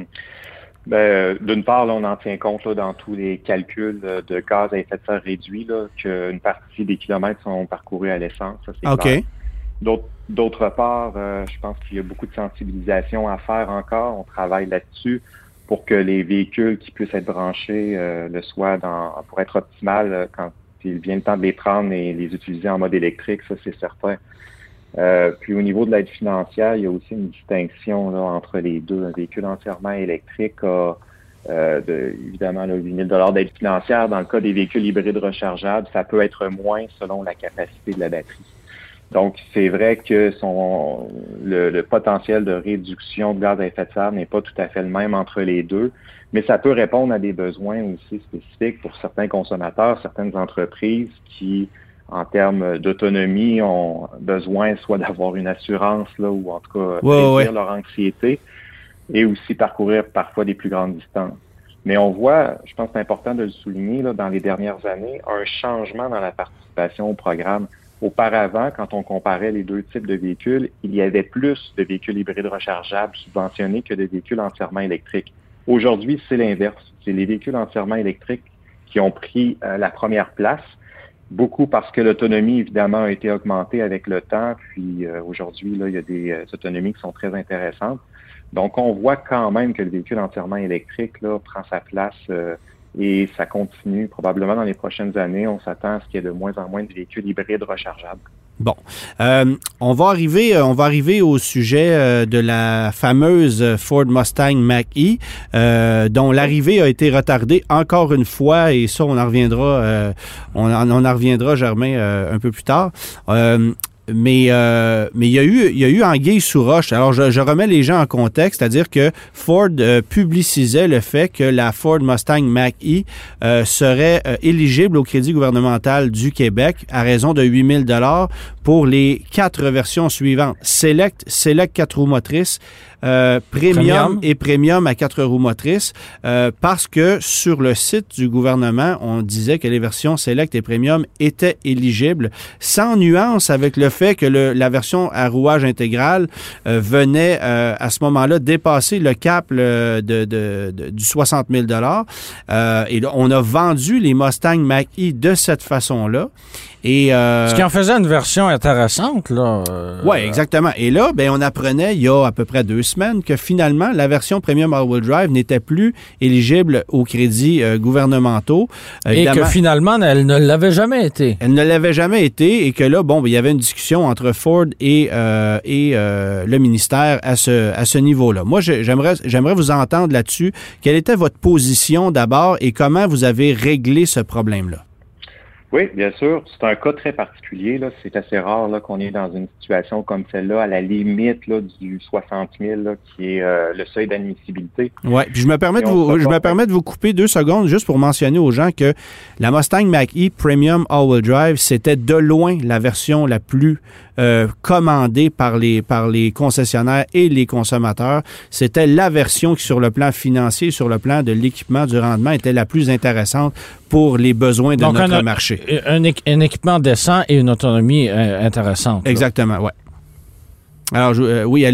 Ben, d'une part, là, on en tient compte là, dans tous les calculs là, de gaz à effet de serre réduit, là, qu'une partie des kilomètres sont parcourus à l'essence. Ça, c'est OK. D'autre, d'autre part, euh, je pense qu'il y a beaucoup de sensibilisation à faire encore. On travaille là-dessus pour que les véhicules qui puissent être branchés euh, le soient dans, pour être optimal euh, quand il vient le temps de les prendre et les utiliser en mode électrique, ça c'est certain. Euh, puis au niveau de l'aide financière, il y a aussi une distinction là, entre les deux. Un véhicule entièrement électrique a euh, de, évidemment là, huit mille dollars d'aide financière. Dans le cas des véhicules hybrides rechargeables, ça peut être moins selon la capacité de la batterie. Donc, c'est vrai que son le, le potentiel de réduction de gaz à effet de serre n'est pas tout à fait le même entre les deux, mais ça peut répondre à des besoins aussi spécifiques pour certains consommateurs, certaines entreprises qui, en termes d'autonomie, ont besoin soit d'avoir une assurance, là, ou en tout cas ouais, réduire ouais. leur anxiété, et aussi parcourir parfois des plus grandes distances. Mais on voit, je pense que c'est important de le souligner, là, dans les dernières années, un changement dans la participation au programme. Auparavant, quand on comparait les deux types de véhicules, il y avait plus de véhicules hybrides rechargeables subventionnés que de véhicules entièrement électriques. Aujourd'hui, c'est l'inverse. C'est les véhicules entièrement électriques qui ont pris euh, la première place, beaucoup parce que l'autonomie, évidemment, a été augmentée avec le temps. Puis euh, aujourd'hui, là, il y a des euh, autonomies qui sont très intéressantes. Donc, on voit quand même que le véhicule entièrement électrique là, prend sa place euh, et ça continue. Probablement dans les prochaines années, on s'attend à ce qu'il y ait de moins en moins de véhicules hybrides rechargeables. Bon, euh, on va arriver, on va arriver au sujet euh, de la fameuse Ford Mustang Mach-E, euh, dont l'arrivée a été retardée encore une fois, et ça, on en reviendra, euh, on, en, on en reviendra, Germain, euh, un peu plus tard. Euh, Mais euh, mais il y a eu il y a eu anguille sous roche. Alors je, je remets les gens en contexte, c'est-à-dire que Ford euh, publicisait le fait que la Ford Mustang Mach-E euh, serait euh, éligible au crédit gouvernemental du Québec à raison de huit mille dollars pour les quatre versions suivantes: Select, Select quatre roues motrices, Euh, premium, premium et Premium à quatre roues motrices, euh, parce que sur le site du gouvernement, on disait que les versions Select et Premium étaient éligibles, sans nuance avec le fait que le, la version à rouage intégral euh, venait euh, à ce moment-là dépasser le cap le, de, de, de, du soixante mille dollars. Euh, et là, on a vendu les Mustang Mach-E de cette façon-là. Et, euh, Ce qui en faisait une version intéressante, là. Euh, oui, exactement. Et là, ben, on apprenait il y a à peu près deux semaines que finalement, la version Premium All-Wheel Drive n'était plus éligible aux crédits euh, gouvernementaux. Euh, et que finalement, elle ne l'avait jamais été. Elle ne l'avait jamais été et que là, bon, ben, il y avait une discussion entre Ford et, euh, et euh, le ministère à ce, à ce niveau-là. Moi, j'aimerais, j'aimerais vous entendre là-dessus. Quelle était votre position d'abord et comment vous avez réglé ce problème-là? Oui, bien sûr. C'est un cas très particulier. Là. C'est assez rare là, qu'on est dans une situation comme celle-là, à la limite là, du soixante mille, là, qui est euh, le seuil d'admissibilité. Oui, puis je me permets de vous, je me permets de vous couper deux secondes juste pour mentionner aux gens que la Mustang Mach-E Premium All-Wheel Drive, c'était de loin la version la plus euh, commandée par les, par les concessionnaires et les consommateurs. C'était la version qui, sur le plan financier, sur le plan de l'équipement, du rendement, était la plus intéressante pour les besoins de Donc notre un, marché. Un, un équipement décent et une autonomie euh, intéressante. Exactement, oui. Alors, je, euh, oui, allez-y.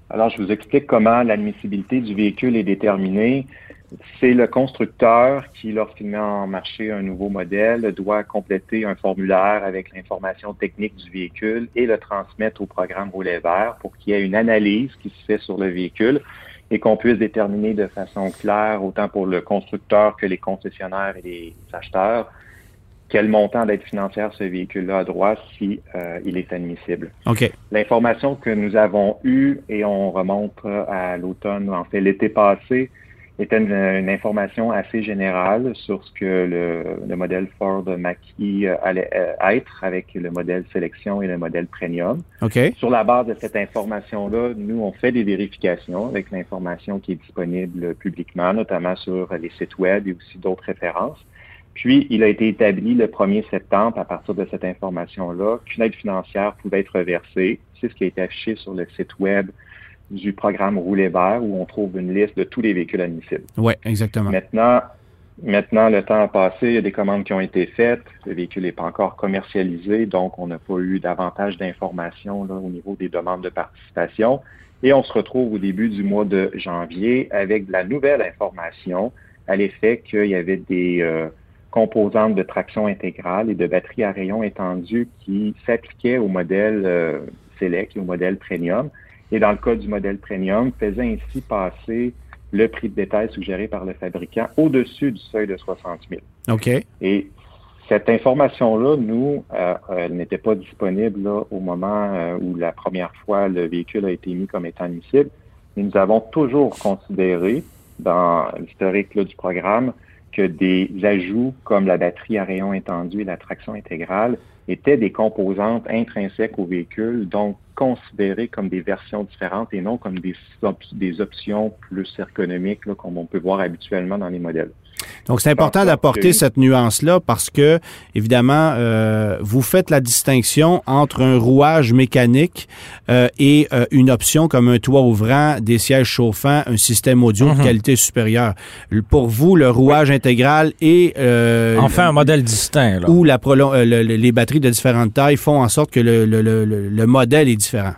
Alors, je vous explique comment l'admissibilité du véhicule est déterminée. C'est le constructeur qui, lorsqu'il met en marché un nouveau modèle, doit compléter un formulaire avec l'information technique du véhicule et le transmettre au programme Roulet Vert pour qu'il y ait une analyse qui se fait sur le véhicule et qu'on puisse déterminer de façon claire, autant pour le constructeur que les concessionnaires et les acheteurs, quel montant d'aide financière ce véhicule-là a droit si euh, il est admissible. OK. L'information que nous avons eue, et on remonte à l'automne, en fait l'été passé, était une, une information assez générale sur ce que le, le modèle Ford Mach-E allait être avec le modèle Sélection et le modèle Premium. OK. Sur la base de cette information-là, nous, on fait des vérifications avec l'information qui est disponible publiquement, notamment sur les sites web et aussi d'autres références. Puis, il a été établi le premier septembre, à partir de cette information-là, qu'une aide financière pouvait être versée. C'est ce qui a été affiché sur le site web du programme Roulet Vert, où on trouve une liste de tous les véhicules admissibles. Oui, exactement. Maintenant, maintenant, le temps a passé, il y a des commandes qui ont été faites, le véhicule n'est pas encore commercialisé, donc on n'a pas eu davantage d'informations là, au niveau des demandes de participation. Et on se retrouve au début du mois de janvier avec de la nouvelle information à l'effet qu'il y avait des euh, composantes de traction intégrale et de batterie à rayon étendu qui s'appliquaient au modèle euh, Select et au modèle Premium. Et dans le cas du modèle Premium, faisait ainsi passer le prix de détail suggéré par le fabricant au-dessus du seuil de soixante mille. OK. Et cette information-là, nous, euh, elle n'était pas disponible là, au moment euh, où la première fois le véhicule a été mis comme étant admissible. Mais nous avons toujours considéré, dans l'historique là, du programme, que des ajouts comme la batterie à rayon étendu et la traction intégrale étaient des composantes intrinsèques au véhicule, donc considérées comme des versions différentes et non comme des, op- des options plus ergonomiques, là, comme on peut voir habituellement dans les modèles. Donc, c'est important d'apporter cette nuance-là parce que, évidemment, euh, vous faites la distinction entre un rouage mécanique euh, et euh, une option comme un toit ouvrant, des sièges chauffants, un système audio mm-hmm. de qualité supérieure. Pour vous, le rouage intégral et... Euh, enfin, un modèle distinct. Là. Ou la prolong- euh, le, les batteries de différentes tailles font en sorte que le, le, le, le modèle est différent.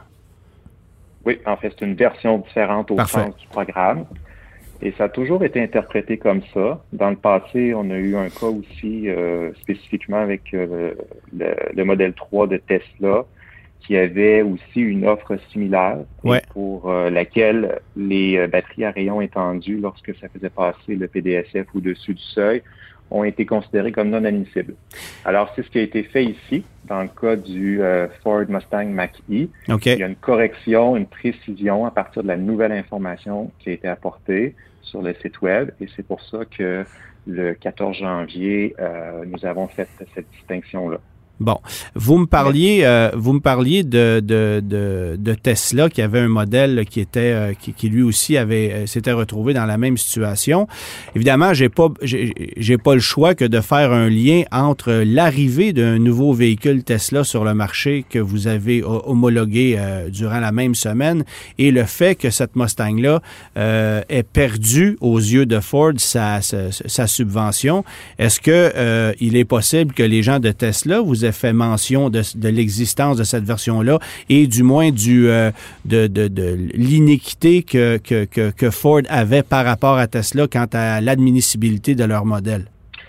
Oui, en fait, c'est une version différente au Parfait. sens du programme. Et ça a toujours été interprété comme ça. Dans le passé, on a eu un cas aussi euh, spécifiquement avec euh, le, le modèle trois de Tesla qui avait aussi une offre similaire ouais. pour euh, laquelle les euh, batteries à rayon étendu, lorsque ça faisait passer le P D S F au-dessus du seuil, ont été considérées comme non admissibles. Alors, c'est ce qui a été fait ici, dans le cas du euh, Ford Mustang Mach-E. Okay. Il y a une correction, une précision à partir de la nouvelle information qui a été apportée sur le site web, et c'est pour ça que le quatorze janvier, euh, nous avons fait cette distinction-là. Bon, vous me parliez, euh, vous me parliez de, de, de, de Tesla qui avait un modèle qui était, euh, qui, qui lui aussi avait euh, s'était retrouvé dans la même situation. Évidemment, j'ai pas, j'ai, j'ai pas le choix que de faire un lien entre l'arrivée d'un nouveau véhicule Tesla sur le marché que vous avez homologué euh, durant la même semaine et le fait que cette Mustang-là euh, ait perdu aux yeux de Ford sa, sa, sa subvention. Est-ce que euh, il est possible que les gens de Tesla vous aient fait mention de, de l'existence de cette version-là et du moins du euh, de, de, de l'iniquité que, que, que, que Ford avait par rapport à Tesla quant à l'admissibilité de leur modèle?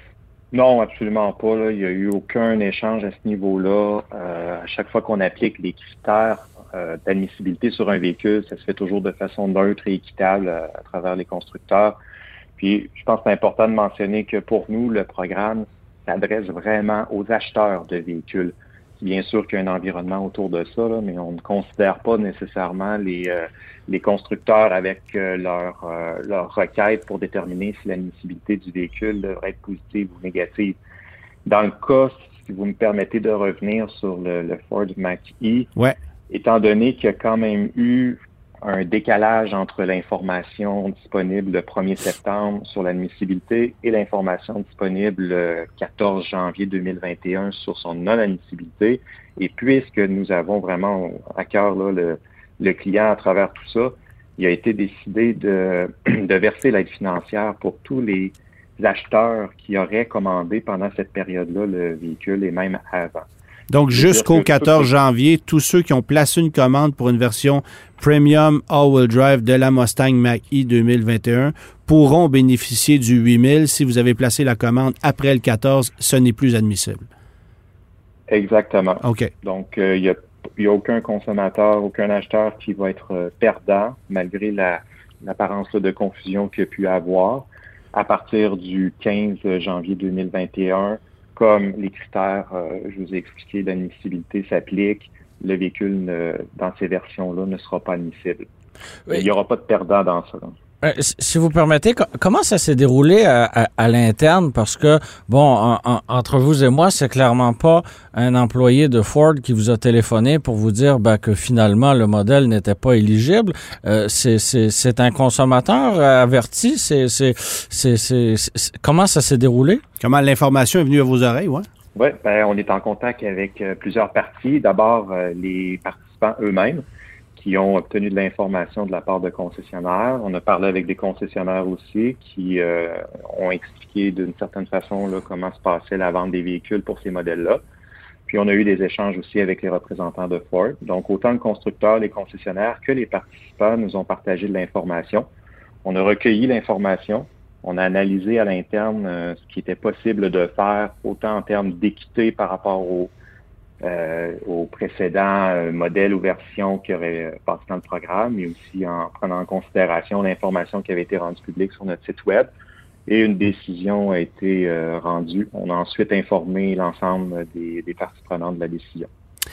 Non, absolument pas. Là. Il n'y a eu aucun échange à ce niveau-là. Euh, à chaque fois qu'on applique les critères euh, d'admissibilité sur un véhicule, ça se fait toujours de façon neutre et équitable à, à travers les constructeurs. Puis, je pense que c'est important de mentionner que pour nous, le programme s'adresse vraiment aux acheteurs de véhicules. Bien sûr qu'il y a un environnement autour de ça, là, mais on ne considère pas nécessairement les, euh, les constructeurs avec euh, leur, euh, leur requête pour déterminer si l'admissibilité du véhicule devrait être positive ou négative. Dans le cas, si vous me permettez de revenir sur le, le Ford Mach-E, ouais. étant donné qu'il y a quand même eu un décalage entre l'information disponible le premier septembre sur l'admissibilité et l'information disponible le quatorze janvier deux mille vingt et un sur son non-admissibilité. Et puisque nous avons vraiment à cœur là, le, le client à travers tout ça, il a été décidé de, de verser l'aide financière pour tous les acheteurs qui auraient commandé pendant cette période-là le véhicule et même avant. Donc, jusqu'au quatorze janvier, tous ceux qui ont placé une commande pour une version Premium All-Wheel Drive de la Mustang Mach-E deux mille vingt et un pourront bénéficier du huit mille. Si vous avez placé la commande après le quatorze, ce n'est plus admissible. Exactement. OK. Donc, il euh, n'y a, y a aucun consommateur, aucun acheteur qui va être euh, perdant, malgré la, l'apparence là, de confusion qu'il y a pu avoir. À partir du quinze janvier deux mille vingt et un, comme les critères, euh, je vous ai expliqué, d'admissibilité s'appliquent, le véhicule, ne, dans ces versions-là, ne sera pas admissible. Oui. Il n'y aura pas de perdant dans ça. Euh, si vous permettez, comment ça s'est déroulé à, à, à l'interne? Parce que, bon, en, en, entre vous et moi, c'est clairement pas un employé de Ford qui vous a téléphoné pour vous dire ben, que finalement, le modèle n'était pas éligible. Euh, c'est, c'est, c'est un consommateur averti? C'est, c'est, c'est, c'est, c'est, comment ça s'est déroulé? Comment l'information est venue à vos oreilles, ouais? Oui, ben, on est en contact avec euh, plusieurs parties. D'abord, euh, les participants eux-mêmes, qui ont obtenu de l'information de la part de concessionnaires. On a parlé avec des concessionnaires aussi qui euh, ont expliqué d'une certaine façon là, comment se passait la vente des véhicules pour ces modèles-là. Puis on a eu des échanges aussi avec les représentants de Ford. Donc autant le constructeur, les concessionnaires que les participants nous ont partagé de l'information. On a recueilli l'information. On a analysé à l'interne euh, ce qui était possible de faire, autant en termes d'équité par rapport aux Euh, aux précédents euh, modèles ou versions qui auraient euh, passé dans le programme, mais aussi en prenant en considération l'information qui avait été rendue publique sur notre site web. Et une décision a été euh, rendue. On a ensuite informé l'ensemble des, des parties prenantes de la décision.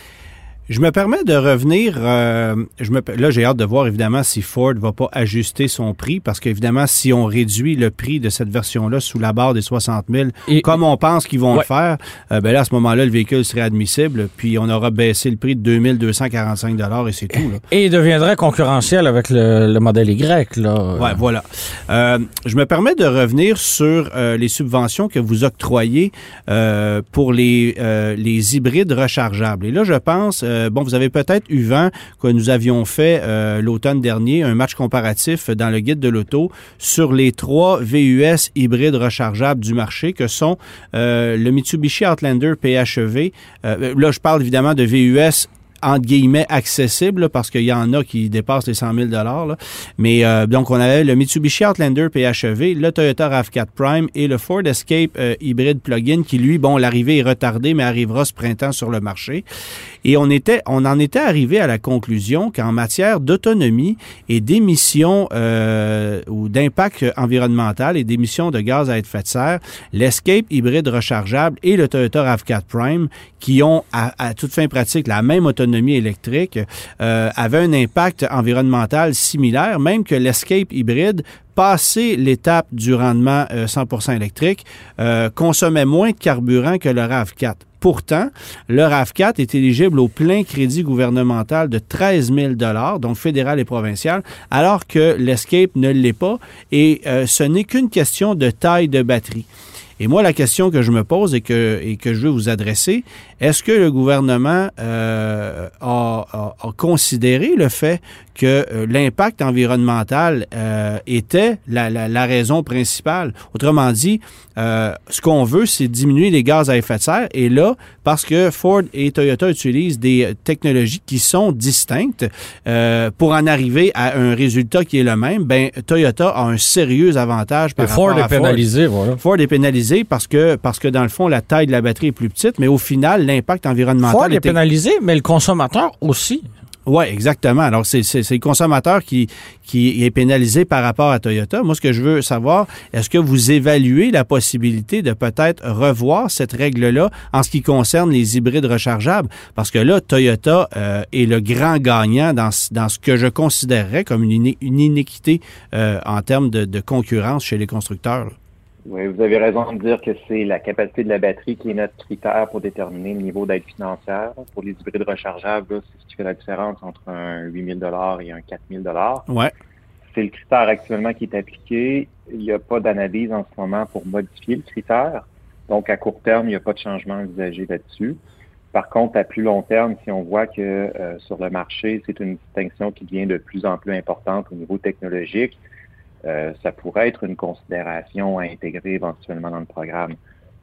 Je me permets de revenir, euh, je me, là j'ai hâte de voir évidemment si Ford va pas ajuster son prix, parce qu'évidemment si on réduit le prix de cette version-là sous la barre des soixante mille, et, comme on pense qu'ils vont ouais. le faire, euh, ben là à ce moment-là le véhicule serait admissible, puis on aura baissé le prix de deux mille deux cent quarante-cinq dollars et c'est tout. Là. Et il deviendrait concurrentiel avec le, le modèle Y. Là. Ouais, voilà. Euh, je me permets de revenir sur euh, les subventions que vous octroyez euh, pour les, euh, les hybrides rechargeables. Et là je pense... Euh, Bon, vous avez peut-être eu vent que nous avions fait euh, l'automne dernier un match comparatif dans le guide de l'auto sur les trois V U S hybrides rechargeables du marché que sont euh, le Mitsubishi Outlander P H E V. Euh, là, je parle évidemment de V U S entre guillemets accessible là, parce qu'il y en a qui dépassent les cent mille dollars. Là. Mais euh, donc, on avait le Mitsubishi Outlander P H E V, le Toyota RAV quatre Prime et le Ford Escape euh, hybride plug-in qui, lui, bon, l'arrivée est retardée, mais arrivera ce printemps sur le marché. Et on était, on en était arrivé à la conclusion qu'en matière d'autonomie et d'émissions euh, ou d'impact environnemental et d'émissions de gaz à effet de serre, l'Escape hybride rechargeable et le Toyota RAV quatre Prime, qui ont à, à toute fin pratique la même autonomie électrique, euh, avaient un impact environnemental similaire, même que l'Escape hybride, passé l'étape du rendement euh, cent pour cent électrique, euh, consommait moins de carburant que le RAV quatre. Pourtant, le RAV quatre est éligible au plein crédit gouvernemental de treize mille dollars, donc fédéral et provincial, alors que l'Escape ne l'est pas, et euh, ce n'est qu'une question de taille de batterie. Et moi, la question que je me pose et que, et que je veux vous adresser, est-ce que le gouvernement euh, a, a, a considéré le fait que euh, l'impact environnemental euh, était la, la, la raison principale? Autrement dit, euh, ce qu'on veut, c'est diminuer les gaz à effet de serre. Et là, parce que Ford et Toyota utilisent des technologies qui sont distinctes euh, pour en arriver à un résultat qui est le même, ben Toyota a un sérieux avantage par et rapport Ford à est pénalisé, Ford. Voilà. Ford est pénalisé parce que, parce que, dans le fond, la taille de la batterie est plus petite, mais au final, l'impact environnemental... Ford est était... pénalisé, mais le consommateur aussi. Oui, exactement. Alors, c'est, c'est, c'est le consommateur qui, qui est pénalisé par rapport à Toyota. Moi, ce que je veux savoir, est-ce que vous évaluez la possibilité de peut-être revoir cette règle-là en ce qui concerne les hybrides rechargeables? Parce que là, Toyota euh, est le grand gagnant dans, dans ce que je considérerais comme une, iné- une inéquité euh, en termes de, de concurrence chez les constructeurs, là. Oui, vous avez raison de dire que c'est la capacité de la batterie qui est notre critère pour déterminer le niveau d'aide financière. Pour les hybrides rechargeables, là, c'est ce qui fait la différence entre un huit mille dollars et un quatre mille dollars. Ouais. C'est le critère actuellement qui est appliqué. Il n'y a pas d'analyse en ce moment pour modifier le critère. Donc, à court terme, il n'y a pas de changement envisagé là-dessus. Par contre, à plus long terme, si on voit que euh, sur le marché, c'est une distinction qui devient de plus en plus importante au niveau technologique, Euh, ça pourrait être une considération à intégrer éventuellement dans le programme.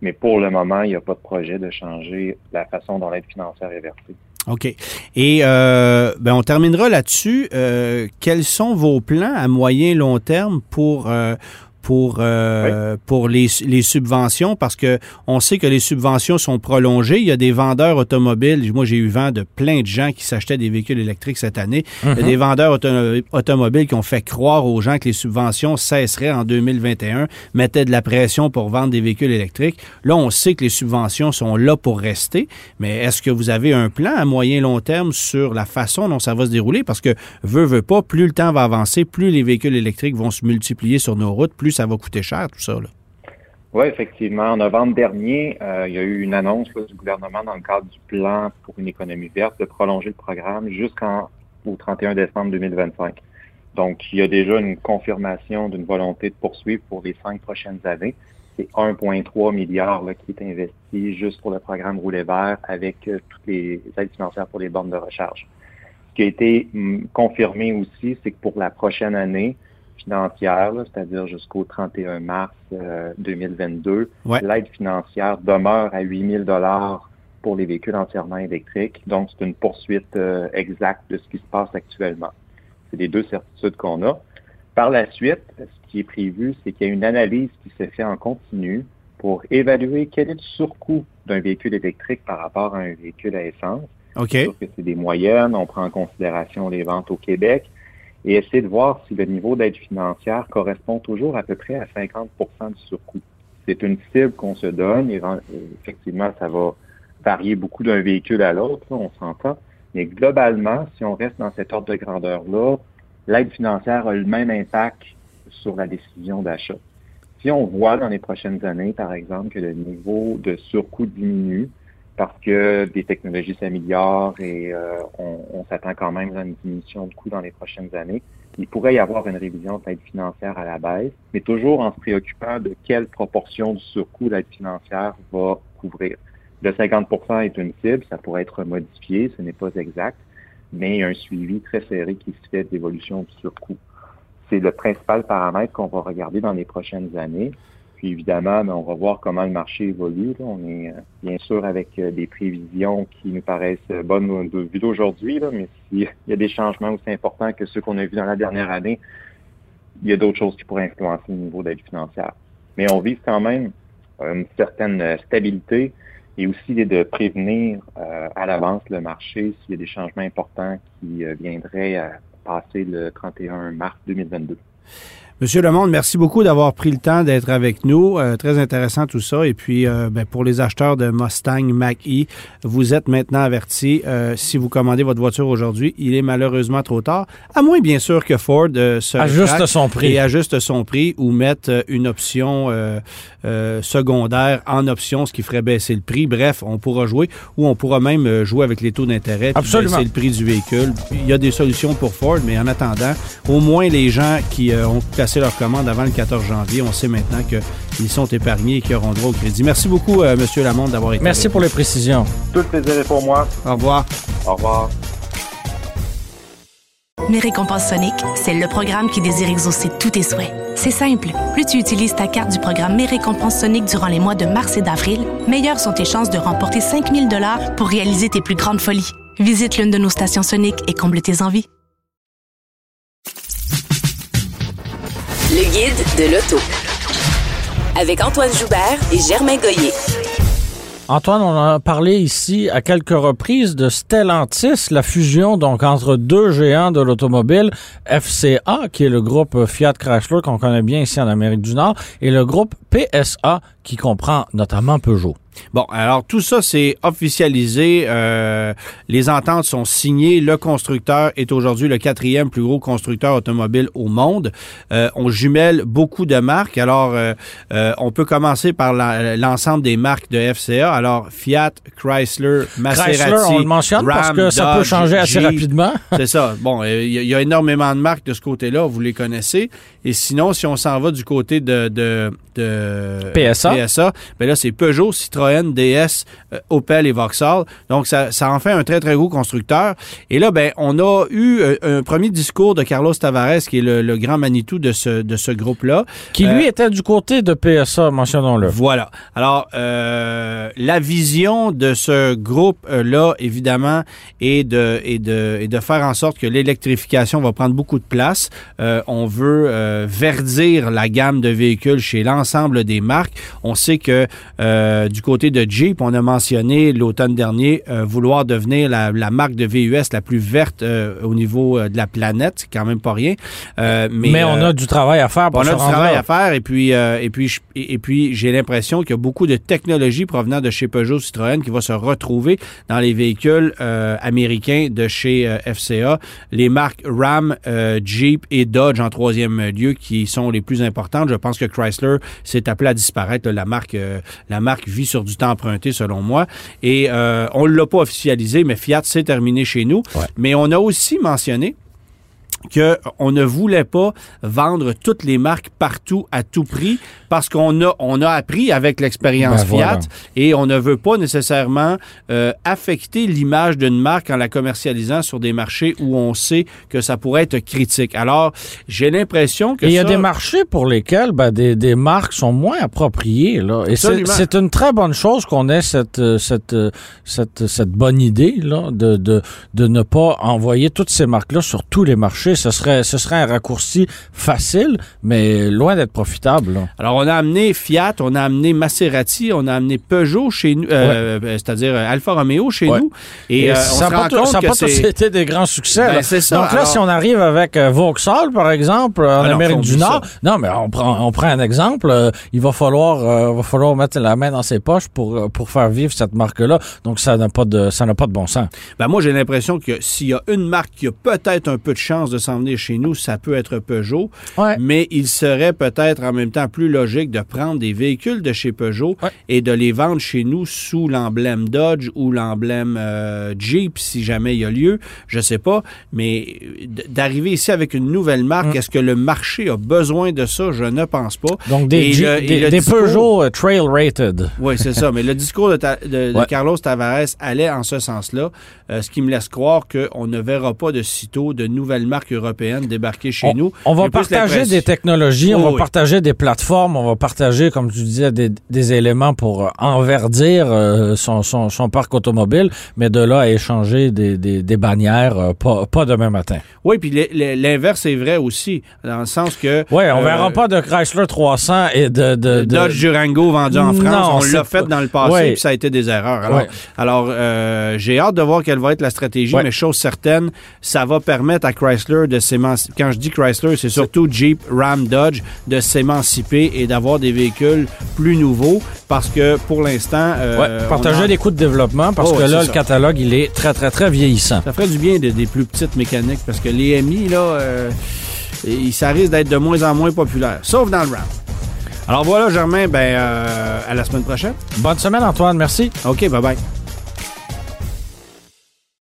Mais pour le moment, il n'y a pas de projet de changer la façon dont l'aide financière est versée. OK. Et euh, ben on terminera là-dessus. Euh, quels sont vos plans à moyen et long terme pour euh, pour euh, oui. pour les, les subventions? Parce que on sait que les subventions sont prolongées. Il y a des vendeurs automobiles. Moi, j'ai eu vent de plein de gens qui s'achetaient des véhicules électriques cette année. Mm-hmm. Il y a des vendeurs auto- automobiles qui ont fait croire aux gens que les subventions cesseraient en deux mille vingt et un, mettaient de la pression pour vendre des véhicules électriques. Là, on sait que les subventions sont là pour rester. Mais est-ce que vous avez un plan à moyen et long terme sur la façon dont ça va se dérouler? Parce que, veut, veut pas, plus le temps va avancer, plus les véhicules électriques vont se multiplier sur nos routes, plus ça va coûter cher, tout ça, là. Oui, effectivement. En novembre dernier, euh, il y a eu une annonce là, du gouvernement dans le cadre du plan pour une économie verte de prolonger le programme jusqu'au trente et un décembre deux mille vingt-cinq. Donc, il y a déjà une confirmation d'une volonté de poursuivre pour les cinq prochaines années. C'est un virgule trois milliard là, qui est investi juste pour le programme Rouler vert avec euh, toutes les aides financières pour les bornes de recharge. Ce qui a été hum, confirmé aussi, c'est que pour la prochaine année financière, là, c'est-à-dire jusqu'au trente et un mars euh, deux mille vingt-deux, ouais. l'aide financière demeure à huit mille dollars pour les véhicules entièrement électriques. Donc, c'est une poursuite euh, exacte de ce qui se passe actuellement. C'est les deux certitudes qu'on a. Par la suite, ce qui est prévu, c'est qu'il y a une analyse qui se fait en continu pour évaluer quel est le surcoût d'un véhicule électrique par rapport à un véhicule à essence. OK. C'est sûr que c'est des moyennes, on prend en considération les ventes au Québec et essayer de voir si le niveau d'aide financière correspond toujours à peu près à cinquante pour cent du surcoût. C'est une cible qu'on se donne et effectivement, ça va varier beaucoup d'un véhicule à l'autre, là, on s'entend. Mais globalement, si on reste dans cet ordre de grandeur-là, l'aide financière a le même impact sur la décision d'achat. Si on voit dans les prochaines années, par exemple, que le niveau de surcoût diminue parce que des technologies s'améliorent et euh, on, on s'attend quand même à une diminution de coûts dans les prochaines années, il pourrait y avoir une révision de l'aide financière à la baisse, mais toujours en se préoccupant de quelle proportion du surcoût l'aide financière va couvrir. Le cinquante pour cent est une cible, ça pourrait être modifié, ce n'est pas exact, mais il y a un suivi très serré qui se fait de l'évolution du surcoût. C'est le principal paramètre qu'on va regarder dans les prochaines années. Puis évidemment, on va voir comment le marché évolue. Là. On est bien sûr avec des prévisions qui nous paraissent bonnes de vue d'aujourd'hui, là, mais s'il y a des changements aussi importants que ceux qu'on a vus dans la dernière année, il y a d'autres choses qui pourraient influencer le niveau d'aide financière. Mais on vise quand même une certaine stabilité et aussi de prévenir euh, à l'avance le marché s'il y a des changements importants qui euh, viendraient à passer le trente et un mars deux mille vingt-deux. Monsieur Lemonde, merci beaucoup d'avoir pris le temps d'être avec nous. Euh, très intéressant tout ça. Et puis, euh, ben, pour les acheteurs de Mustang Mach-E, vous êtes maintenant avertis. Euh, si vous commandez votre voiture aujourd'hui, il est malheureusement trop tard. À moins, bien sûr, que Ford euh, se ajuste son prix et ajuste son prix ou mette une option euh, euh, secondaire en option, ce qui ferait baisser le prix. Bref, on pourra jouer ou on pourra même jouer avec les taux d'intérêt puis baisser le prix du véhicule. Il y a des solutions pour Ford, mais en attendant, au moins les gens qui euh, ont placé leur commande avant le quatorze janvier, on sait maintenant qu'ils sont épargnés et qu'ils auront droit au crédit. Merci beaucoup, euh, M. Lamonde, d'avoir été Merci pour les précisions. Tout le plaisir est pour moi. Au revoir. Au revoir. Mes récompenses Sonic, c'est le programme qui désire exaucer tous tes souhaits. C'est simple. Plus tu utilises ta carte du programme Mes récompenses Sonic durant les mois de mars et d'avril, meilleures sont tes chances de remporter cinq mille dollars pour réaliser tes plus grandes folies. Visite l'une de nos stations Sonic et comble tes envies. Le guide de l'auto. Avec Antoine Joubert et Germain Goyer. Antoine, on a parlé ici à quelques reprises de Stellantis, la fusion donc entre deux géants de l'automobile, F C A, qui est le groupe Fiat Chrysler qu'on connaît bien ici en Amérique du Nord, et le groupe P S A, qui comprend notamment Peugeot. Bon, alors tout ça, c'est officialisé. Euh, les ententes sont signées. Le constructeur est aujourd'hui le quatrième plus gros constructeur automobile au monde. Euh, on jumelle beaucoup de marques. Alors, euh, euh, on peut commencer par la, l'ensemble des marques de F C A. Alors, Fiat, Chrysler, Maserati, Chrysler, on le mentionne Ram, parce que ça Dodge, peut changer assez Jeep, rapidement. C'est ça. Bon, il y, y a énormément de marques de ce côté-là. Vous les connaissez. Et sinon, si on s'en va du côté de, de, de P S A, P S A ben là, c'est Peugeot, Citroën, D S, euh, Opel et Vauxhall. Donc, ça, ça en fait un très, très gros constructeur. Et là, ben, on a eu euh, un premier discours de Carlos Tavares, qui est le, le grand Manitou de ce, de ce groupe-là. Qui, lui, euh, était du côté de P S A, mentionnons-le. Voilà. Alors, euh, la vision de ce groupe-là, évidemment, est de, est, de, est de faire en sorte que l'électrification va prendre beaucoup de place. Euh, on veut euh, verdir la gamme de véhicules chez l'ensemble des marques. On sait que euh, du côté de Jeep, on a mentionné l'automne dernier euh, vouloir devenir la, la marque de V U S la plus verte euh, au niveau euh, de la planète. C'est quand même pas rien. Euh, mais mais on euh, a du travail à faire pour on se a du rendre travail là. à faire et puis, euh, et puis, et, et puis j'ai l'impression qu'il y a beaucoup de technologies provenant de chez Peugeot Citroën qui va se retrouver dans les véhicules euh, américains de chez euh, F C A. Les marques Ram, euh, Jeep et Dodge en troisième lieu qui sont les plus importantes. Je pense que Chrysler s'est appelé à disparaître. Là, la marque euh, la marque vit sur du temps emprunté selon moi. Et euh, on ne l'a pas officialisé, mais Fiat s'est terminé chez nous. Ouais. Mais on a aussi mentionné qu'on ne voulait pas vendre toutes les marques partout à tout prix parce qu'on a, on a appris avec l'expérience Ben Fiat voilà. et on ne veut pas nécessairement euh, affecter l'image d'une marque en la commercialisant sur des marchés où on sait que ça pourrait être critique. Alors, j'ai l'impression que Et il y a ça- des marchés pour lesquels ben, des, des marques sont moins appropriées. Là. Et c'est, Absolument. c'est une très bonne chose qu'on ait cette, euh, cette, euh, cette, cette bonne idée là, de, de, de ne pas envoyer toutes ces marques-là sur tous les marchés. Ce serait, ce serait un raccourci facile, mais loin d'être profitable. Là. Alors, on a amené Fiat, on a amené Maserati, on a amené Peugeot chez nous, euh, euh, c'est-à-dire Alfa Romeo chez Ouais. nous. Et, Et euh, ça on se n'a rend pas, tout- compte ça a que pas c'est... tous été des grands succès. Ben, là. c'est ça. Donc là, Alors- si on arrive avec euh, Vauxhall, par exemple, en Ah non, Amérique faut du oublier Nord, ça. non, mais on prend, on prend un exemple. euh, il va falloir, euh, va falloir mettre la main dans ses poches pour euh, pour faire vivre cette marque-là. Donc ça n'a pas de, ça n'a pas de bon sens. Ben moi, j'ai l'impression que s'il y a une marque qui a peut-être un peu de chance de s'en venir chez nous, ça peut être Peugeot. Ouais. Mais il serait peut-être en même temps plus logique de prendre des véhicules de chez Peugeot Ouais. et de les vendre chez nous sous l'emblème Dodge ou l'emblème euh, Jeep, si jamais il y a lieu. Je sais pas. Mais d- d'arriver ici avec une nouvelle marque, Mm. est-ce que le marché a besoin de ça? Je ne pense pas. Donc des, Et Jeep- le- et des, le des discours- Peugeot euh, Trail Rated. Oui, c'est ça. Mais le discours de, ta- de- de Ouais. Carlos Tavares allait en ce sens-là, euh, ce qui me laisse croire qu'on ne verra pas de sitôt de nouvelles marques européennes débarquer chez On, nous. on va J'ai plus partager l'impression- des technologies, on Oh, va oui. partager des plateformes, on va partager, comme tu disais, des, des éléments pour euh, enverdir euh, son, son, son parc automobile, mais de là à échanger des, des, des bannières, euh, pas, pas demain matin. Oui, puis le- le- l'inverse est vrai aussi, dans le sens que... Oui, on euh, verra pas de Chrysler trois cents et de... de, le de- Dodge Durango vendu en France, Non, on c'est l'a fait pas- dans le passé, Ouais. puis ça a été des erreurs. Alors, Ouais. alors euh, j'ai hâte de voir quelle va être la stratégie, Ouais. mais chose certaine, ça va permettre à Chrysler de s'émanciper. Quand je dis Chrysler, c'est surtout Jeep, Ram, Dodge, de s'émanciper et d'avoir des véhicules plus nouveaux, parce que pour l'instant... euh, Ouais, partager on a- les coûts de développement, parce Oh, que ouais, là, c'est le ça. catalogue, il est très, très, très vieillissant. Ça ferait du bien de- des plus petites mécaniques, parce que les M I, là, euh, et ça risque d'être de moins en moins populaire, sauf dans le Ram. Alors voilà, Germain, ben, euh, à la semaine prochaine. Bonne semaine, Antoine. Merci. OK, bye-bye.